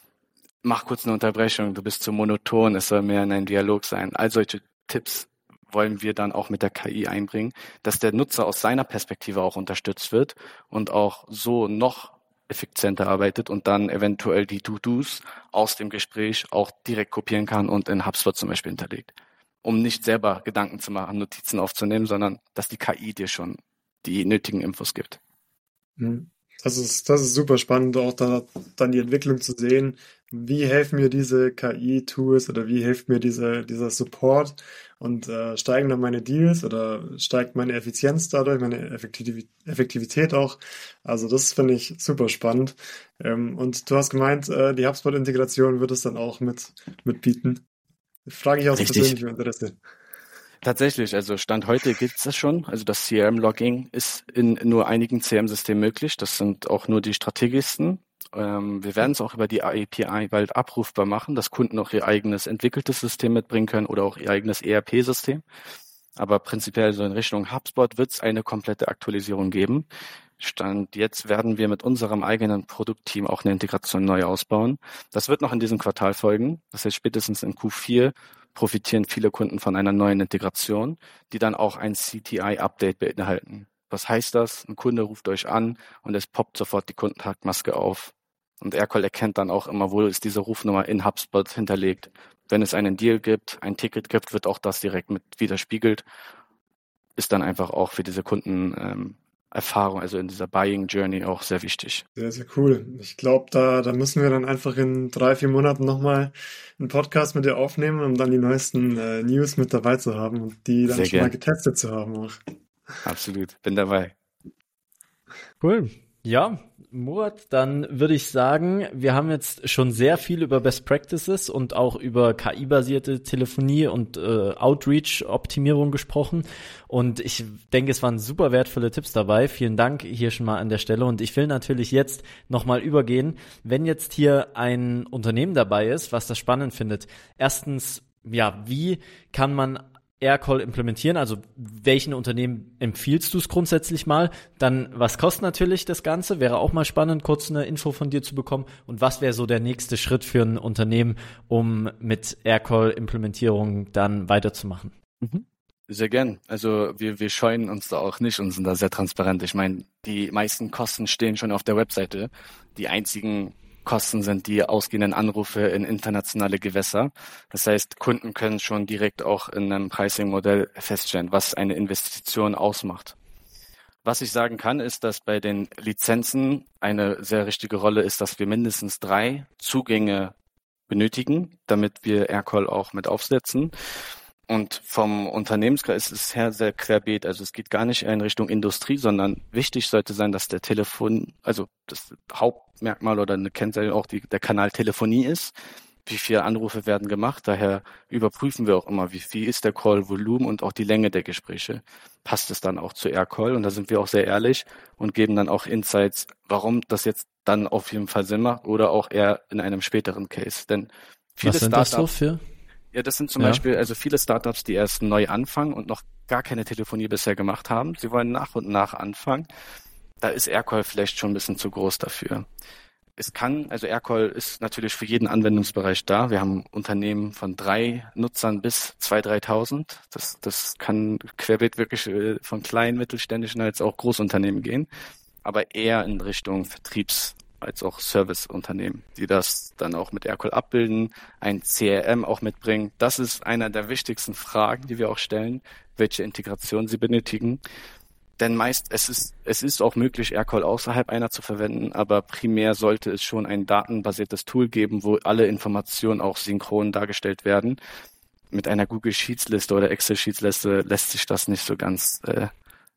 mach kurz eine Unterbrechung, du bist zu monoton, es soll mehr in einem Dialog sein. All solche Tipps wollen wir dann auch mit der K I einbringen, dass der Nutzer aus seiner Perspektive auch unterstützt wird und auch so noch effizienter arbeitet und dann eventuell die To-Dos aus dem Gespräch auch direkt kopieren kann und in HubSpot zum Beispiel hinterlegt. um nicht selber Gedanken zu machen, Notizen aufzunehmen, sondern dass die K I dir schon die nötigen Infos gibt. Das ist, das ist super spannend, auch da, dann die Entwicklung zu sehen. Wie helfen mir diese K I-Tools oder wie hilft mir diese, dieser Support und äh, steigen dann meine Deals oder steigt meine Effizienz dadurch, meine Effektiv- Effektivität auch. Also das finde ich super spannend. Ähm, und du hast gemeint, äh, die HubSpot-Integration wird es dann auch mit, mitbieten. Frage ich aus Richtig. persönlichem Interesse. Tatsächlich, also Stand heute gibt es das schon. Also das C R M-Logging ist in nur einigen C R M-Systemen möglich. Das sind auch nur die strategischsten. Ähm, wir werden es auch über die A P I bald abrufbar machen, dass Kunden auch ihr eigenes entwickeltes System mitbringen können oder auch ihr eigenes E R P-System. Aber prinzipiell so in Richtung HubSpot wird es eine komplette Aktualisierung geben. Stand jetzt werden wir mit unserem eigenen Produktteam auch eine Integration neu ausbauen. Das wird noch in diesem Quartal folgen. Das heißt, spätestens in Q vier profitieren viele Kunden von einer neuen Integration, die dann auch ein C T I-Update beinhalten. Was heißt das? Ein Kunde ruft euch an und es poppt sofort die Kundenkontaktmaske auf. Und Aircall erkennt dann auch immer, wo ist diese Rufnummer in HubSpot hinterlegt. Wenn es einen Deal gibt, ein Ticket gibt, wird auch das direkt mit widerspiegelt. Ist dann einfach auch für diese Kunden ähm, Erfahrung, also in dieser Buying Journey auch sehr wichtig. Sehr, sehr cool. Ich glaube, da, da müssen wir dann einfach in drei, vier Monaten nochmal einen Podcast mit dir aufnehmen, um dann die neuesten äh, News mit dabei zu haben und die dann Sehr schon gern. mal getestet zu haben auch. Absolut, bin dabei. Cool. Ja, Murat, dann würde ich sagen, wir haben jetzt schon sehr viel über Best Practices und auch über K I-basierte Telefonie und äh, Outreach-Optimierung gesprochen. Und ich denke, es waren super wertvolle Tipps dabei. Vielen Dank hier schon mal an der Stelle. Und ich will natürlich jetzt nochmal übergehen, wenn jetzt hier ein Unternehmen dabei ist, was das spannend findet. Erstens, ja, wie kann man Aircall implementieren, also welchen Unternehmen empfiehlst du es grundsätzlich mal? Dann, was kostet natürlich das Ganze? Wäre auch mal spannend, kurz eine Info von dir zu bekommen. Und was wäre so der nächste Schritt für ein Unternehmen, um mit Aircall-Implementierung dann weiterzumachen? Mhm. Sehr gern. Also wir, wir scheuen uns da auch nicht und sind da sehr transparent. Ich meine, die meisten Kosten stehen schon auf der Webseite. Die einzigen Kosten sind die ausgehenden Anrufe in internationale Gewässer. Das heißt, Kunden können schon direkt auch in einem Pricing-Modell feststellen, was eine Investition ausmacht. Was ich sagen kann, ist, dass bei den Lizenzen eine sehr richtige Rolle ist, dass wir mindestens drei Zugänge benötigen, damit wir Aircall auch mit aufsetzen. Und vom Unternehmenskreis ist es her sehr querbeet. Also es geht gar nicht in Richtung Industrie, sondern wichtig sollte sein, dass der Telefon, also das Hauptmerkmal oder eine Kennzahl auch die, der Kanal Telefonie ist. Wie viele Anrufe werden gemacht? Daher überprüfen wir auch immer, wie viel ist der Call-Volumen und auch die Länge der Gespräche. Passt es dann auch zu Aircall? Und da sind wir auch sehr ehrlich und geben dann auch Insights, warum das jetzt dann auf jeden Fall Sinn macht oder auch eher in einem späteren Case. Denn viele Was sind Startups, das so für? Ja, das sind zum Ja. Beispiel also viele Startups, die erst neu anfangen und noch gar keine Telefonie bisher gemacht haben. Sie wollen nach und nach anfangen. Da ist Aircall vielleicht schon ein bisschen zu groß dafür. Es kann, also Aircall ist natürlich für jeden Anwendungsbereich da. Wir haben Unternehmen von drei Nutzern bis zweitausend, dreitausend. Das, das kann querbeet wirklich äh, von kleinen, mittelständischen als auch Großunternehmen gehen. Aber eher in Richtung Vertriebs- als auch Serviceunternehmen, die das dann auch mit Aircall abbilden, ein C R M auch mitbringen. Das ist einer der wichtigsten Fragen, die wir auch stellen, welche Integration sie benötigen. Denn meist, es ist, es ist auch möglich, Aircall außerhalb einer zu verwenden, aber primär sollte es schon ein datenbasiertes Tool geben, wo alle Informationen auch synchron dargestellt werden. Mit einer Google Sheets Liste oder Excel Sheets Liste lässt sich das nicht so ganz äh,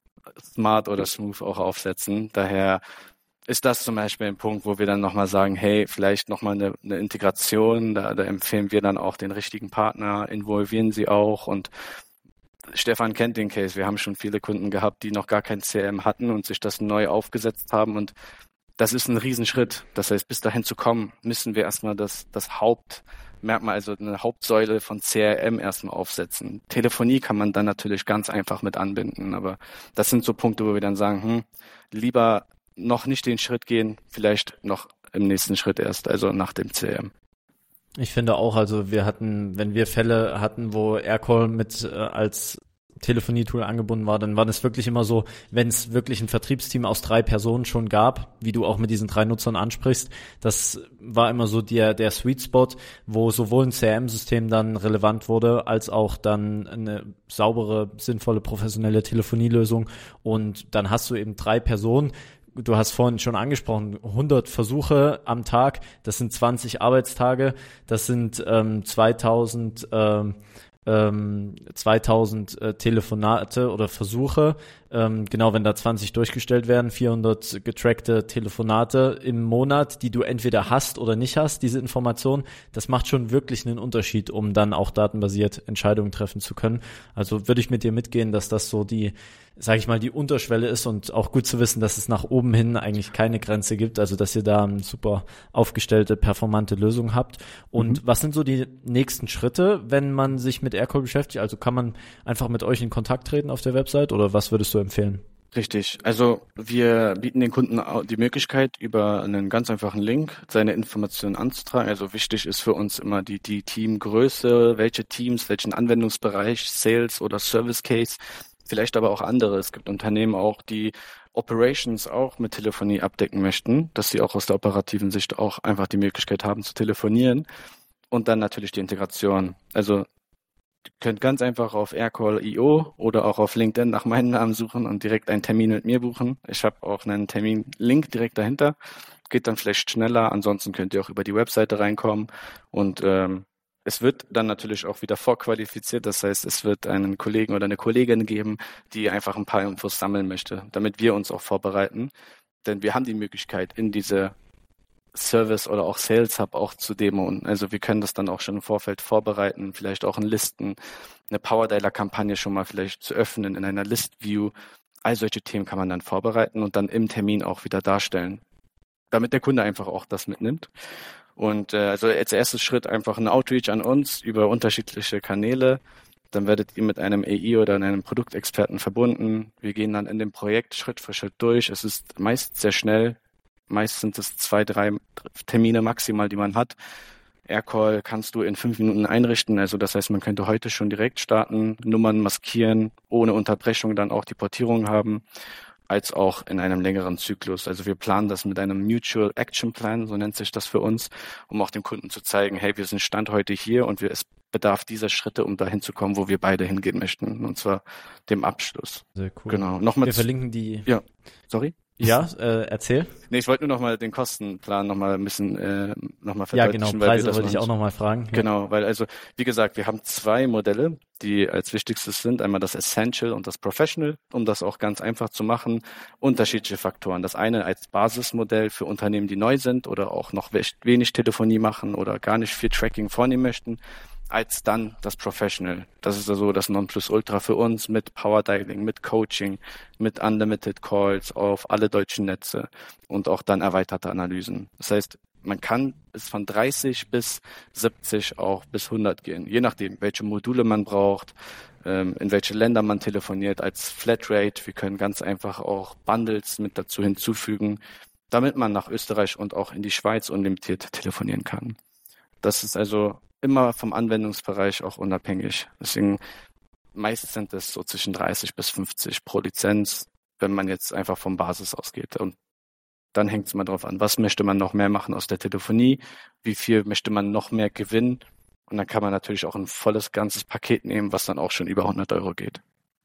smart oder smooth auch aufsetzen. Daher ist das zum Beispiel ein Punkt, wo wir dann nochmal sagen, hey, vielleicht nochmal eine, eine Integration, da, da empfehlen wir dann auch den richtigen Partner, involvieren sie auch. Und Stefan kennt den Case, wir haben schon viele Kunden gehabt, die noch gar kein C R M hatten und sich das neu aufgesetzt haben und das ist ein Riesenschritt. Das heißt, bis dahin zu kommen, müssen wir erstmal das, das Hauptmerkmal, also eine Hauptsäule von C R M erstmal aufsetzen. Telefonie kann man dann natürlich ganz einfach mit anbinden, aber das sind so Punkte, wo wir dann sagen, hm, lieber noch nicht den Schritt gehen, vielleicht noch im nächsten Schritt erst, also nach dem C R M. Ich finde auch, also wir hatten, wenn wir Fälle hatten, wo Aircall mit äh, als Telefonietool angebunden war, dann war das wirklich immer so, wenn es wirklich ein Vertriebsteam aus drei Personen schon gab, wie du auch mit diesen drei Nutzern ansprichst, das war immer so der, der Sweet Spot, wo sowohl ein C R M-System dann relevant wurde, als auch dann eine saubere, sinnvolle, professionelle Telefonielösung. Und dann hast du eben drei Personen. Du hast vorhin schon angesprochen, hundert Versuche am Tag, das sind zwanzig Arbeitstage, das sind ähm, zweitausend ähm, ähm, zweitausend äh, Telefonate oder Versuche. Ähm, genau, wenn da zwanzig durchgestellt werden, vierhundert getrackte Telefonate im Monat, die du entweder hast oder nicht hast, diese Information, das macht schon wirklich einen Unterschied, um dann auch datenbasiert Entscheidungen treffen zu können. Also würde ich mit dir mitgehen, dass das so die, sage ich mal, die Unterschwelle ist und auch gut zu wissen, dass es nach oben hin eigentlich keine Grenze gibt, also dass ihr da eine super aufgestellte, performante Lösung habt. Und mhm. was sind so die nächsten Schritte, wenn man sich mit Aircall beschäftigt? Also kann man einfach mit euch in Kontakt treten auf der Website oder was würdest du empfehlen? Richtig. Also wir bieten den Kunden die Möglichkeit, über einen ganz einfachen Link seine Informationen anzutragen. Also wichtig ist für uns immer die, die Teamgröße, welche Teams, welchen Anwendungsbereich, Sales oder Service Case, vielleicht aber auch andere. Es gibt Unternehmen auch, die Operations auch mit Telefonie abdecken möchten, dass sie auch aus der operativen Sicht auch einfach die Möglichkeit haben zu telefonieren. Und dann natürlich die Integration. Also ihr könnt ganz einfach auf aircall punkt io oder auch auf LinkedIn nach meinem Namen suchen und direkt einen Termin mit mir buchen. Ich habe auch einen Termin-Link direkt dahinter. Geht dann vielleicht schneller. Ansonsten könnt ihr auch über die Webseite reinkommen. Und ähm, es wird dann natürlich auch wieder vorqualifiziert. Das heißt, es wird einen Kollegen oder eine Kollegin geben, die einfach ein paar Infos sammeln möchte, damit wir uns auch vorbereiten. Denn wir haben die Möglichkeit, in diese Service oder auch Sales Hub auch zu demoen. Also wir können das dann auch schon im Vorfeld vorbereiten, vielleicht auch in Listen, eine Power-Dialer-Kampagne schon mal vielleicht zu öffnen in einer List-View. All solche Themen kann man dann vorbereiten und dann im Termin auch wieder darstellen, damit der Kunde einfach auch das mitnimmt. Und äh, also als erstes Schritt einfach ein Outreach an uns über unterschiedliche Kanäle. Dann werdet ihr mit einem A I oder einem Produktexperten verbunden. Wir gehen dann in dem Projekt Schritt für Schritt durch. Es ist meist sehr schnell. Meist sind es zwei, drei Termine maximal, die man hat. Aircall kannst du in fünf Minuten einrichten. Also das heißt, man könnte heute schon direkt starten, Nummern maskieren, ohne Unterbrechung dann auch die Portierung haben, als auch in einem längeren Zyklus. Also wir planen das mit einem Mutual Action Plan, so nennt sich das für uns, um auch dem Kunden zu zeigen, hey, wir sind Stand heute hier und wir, es bedarf dieser Schritte, um dahin zu kommen, wo wir beide hingehen möchten. Und zwar dem Abschluss. Sehr cool. Genau. Nochmal wir verlinken die... Ja, sorry? Ja, äh, erzähl. Nee, ich wollte nur noch mal den Kostenplan noch mal ein bisschen äh, noch mal verdeutlichen. Ja, genau, Preise weil wollte ich auch noch mal fragen. Ja. Genau, weil also, wie gesagt, wir haben zwei Modelle, die als wichtigstes sind. Einmal das Essential und das Professional, um das auch ganz einfach zu machen. Unterschiedliche Faktoren. Das eine als Basismodell für Unternehmen, die neu sind oder auch noch wenig Telefonie machen oder gar nicht viel Tracking vornehmen möchten, als dann das Professional. Das ist also das Nonplusultra für uns mit Power Dialing, mit Coaching, mit Unlimited Calls auf alle deutschen Netze und auch dann erweiterte Analysen. Das heißt, man kann es von dreißig bis siebzig auch bis hundert gehen, je nachdem, welche Module man braucht, in welche Länder man telefoniert als Flatrate. Wir können ganz einfach auch Bundles mit dazu hinzufügen, damit man nach Österreich und auch in die Schweiz unlimitiert telefonieren kann. Das ist also immer vom Anwendungsbereich auch unabhängig. Deswegen meist sind es so zwischen dreißig bis fünfzig pro Lizenz, wenn man jetzt einfach vom Basis ausgeht. Und dann hängt es mal drauf an, was möchte man noch mehr machen aus der Telefonie, wie viel möchte man noch mehr gewinnen. Und dann kann man natürlich auch ein volles, ganzes Paket nehmen, was dann auch schon über hundert Euro geht.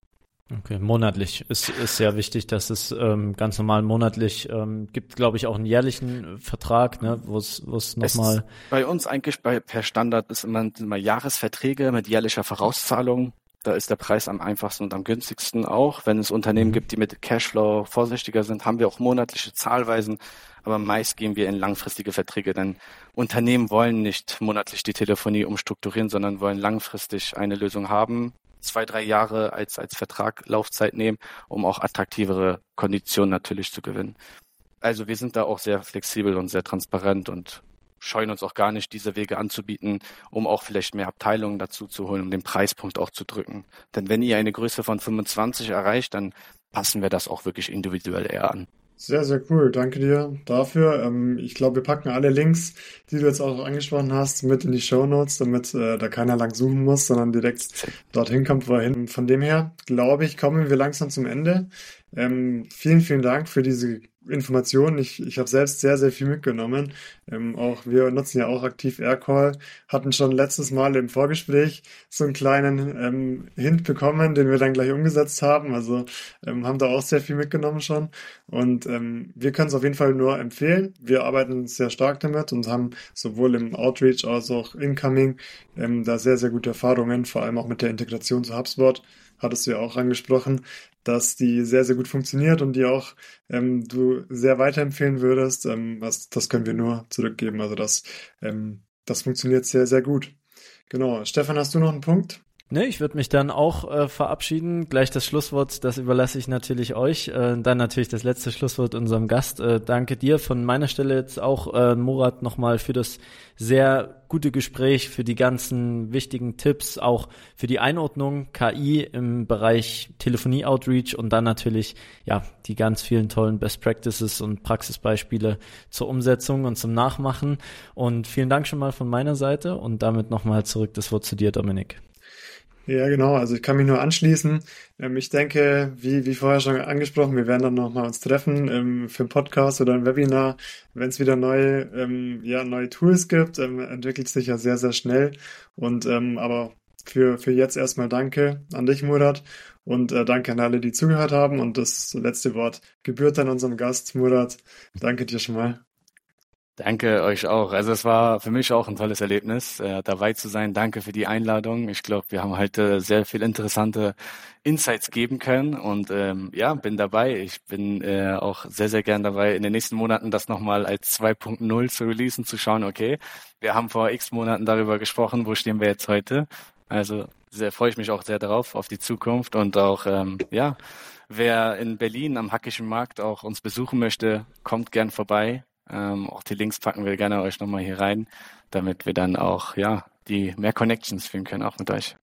Okay, monatlich ist ist sehr wichtig, dass es ähm, ganz normal monatlich ähm, gibt, glaube ich, auch einen jährlichen Vertrag, ne, wo es wo es nochmal. Bei uns eigentlich bei per Standard ist immer, immer Jahresverträge mit jährlicher Vorauszahlung. Da ist der Preis am einfachsten und am günstigsten auch. Wenn es Unternehmen mhm. gibt, die mit Cashflow vorsichtiger sind, haben wir auch monatliche Zahlweisen. Aber meist gehen wir in langfristige Verträge, denn Unternehmen wollen nicht monatlich die Telefonie umstrukturieren, sondern wollen langfristig eine Lösung haben. Zwei, drei Jahre als als Vertrag Laufzeit nehmen, um auch attraktivere Konditionen natürlich zu gewinnen. Also wir sind da auch sehr flexibel und sehr transparent und scheuen uns auch gar nicht, diese Wege anzubieten, um auch vielleicht mehr Abteilungen dazu zu holen, um den Preispunkt auch zu drücken. Denn wenn ihr eine Größe von fünfundzwanzig erreicht, dann passen wir das auch wirklich individuell eher an. Sehr, sehr cool. Danke dir dafür. Ähm, ich glaube, wir packen alle Links, die du jetzt auch angesprochen hast, mit in die Shownotes, damit äh, da keiner lang suchen muss, sondern direkt dorthin kommt, wo er hin. Von dem her, glaube ich, kommen wir langsam zum Ende. Ähm, vielen, vielen Dank für diese Informationen. Ich, ich habe selbst sehr, sehr viel mitgenommen. Ähm, auch wir nutzen ja auch aktiv Aircall, hatten schon letztes Mal im Vorgespräch so einen kleinen ähm, Hint bekommen, den wir dann gleich umgesetzt haben. Also ähm, haben da auch sehr viel mitgenommen schon. Und ähm, wir können es auf jeden Fall nur empfehlen. Wir arbeiten sehr stark damit und haben sowohl im Outreach als auch Incoming ähm, da sehr, sehr gute Erfahrungen, vor allem auch mit der Integration zu HubSpot. Hattest du ja auch angesprochen, dass die sehr, sehr gut funktioniert und die auch ähm, du sehr weiterempfehlen würdest. Ähm, was, das können wir nur zurückgeben. Also das, ähm, das funktioniert sehr, sehr gut. Genau. Stefan, hast du noch einen Punkt? Ne, ich würde mich dann auch äh, verabschieden. Gleich das Schlusswort, das überlasse ich natürlich euch. Äh, dann natürlich das letzte Schlusswort unserem Gast. Äh, danke dir von meiner Stelle jetzt auch, äh, Murat, nochmal für das sehr gute Gespräch, für die ganzen wichtigen Tipps, auch für die Einordnung K I im Bereich Telefonie-Outreach und dann natürlich ja die ganz vielen tollen Best Practices und Praxisbeispiele zur Umsetzung und zum Nachmachen. Und vielen Dank schon mal von meiner Seite und damit nochmal zurück das Wort zu dir, Dominik. Ja, genau. Also ich kann mich nur anschließen. Ähm, ich denke, wie, wie vorher schon angesprochen, wir werden dann nochmal uns treffen ähm, für einen Podcast oder ein Webinar. Wenn es wieder neue, ähm, ja, neue Tools gibt, ähm, entwickelt sich ja sehr, sehr schnell. Und ähm, aber für, für jetzt erstmal danke an dich, Murat. Und äh, danke an alle, die zugehört haben. Und das letzte Wort gebührt dann unserem Gast, Murat. Danke dir schon mal. Danke euch auch. Also es war für mich auch ein tolles Erlebnis, äh, dabei zu sein. Danke für die Einladung. Ich glaube, wir haben heute sehr viel interessante Insights geben können und ähm, ja, bin dabei. Ich bin äh, auch sehr, sehr gern dabei, in den nächsten Monaten das nochmal als zwei Punkt null zu releasen, zu schauen, okay, wir haben vor x Monaten darüber gesprochen, wo stehen wir jetzt heute? Also sehr freue ich mich auch sehr darauf, auf die Zukunft und auch, ähm, ja, wer in Berlin am Hackischen Markt auch uns besuchen möchte, kommt gern vorbei. Ähm, auch die Links packen wir gerne euch nochmal hier rein, damit wir dann auch, ja, die mehr Connections führen können, auch mit euch.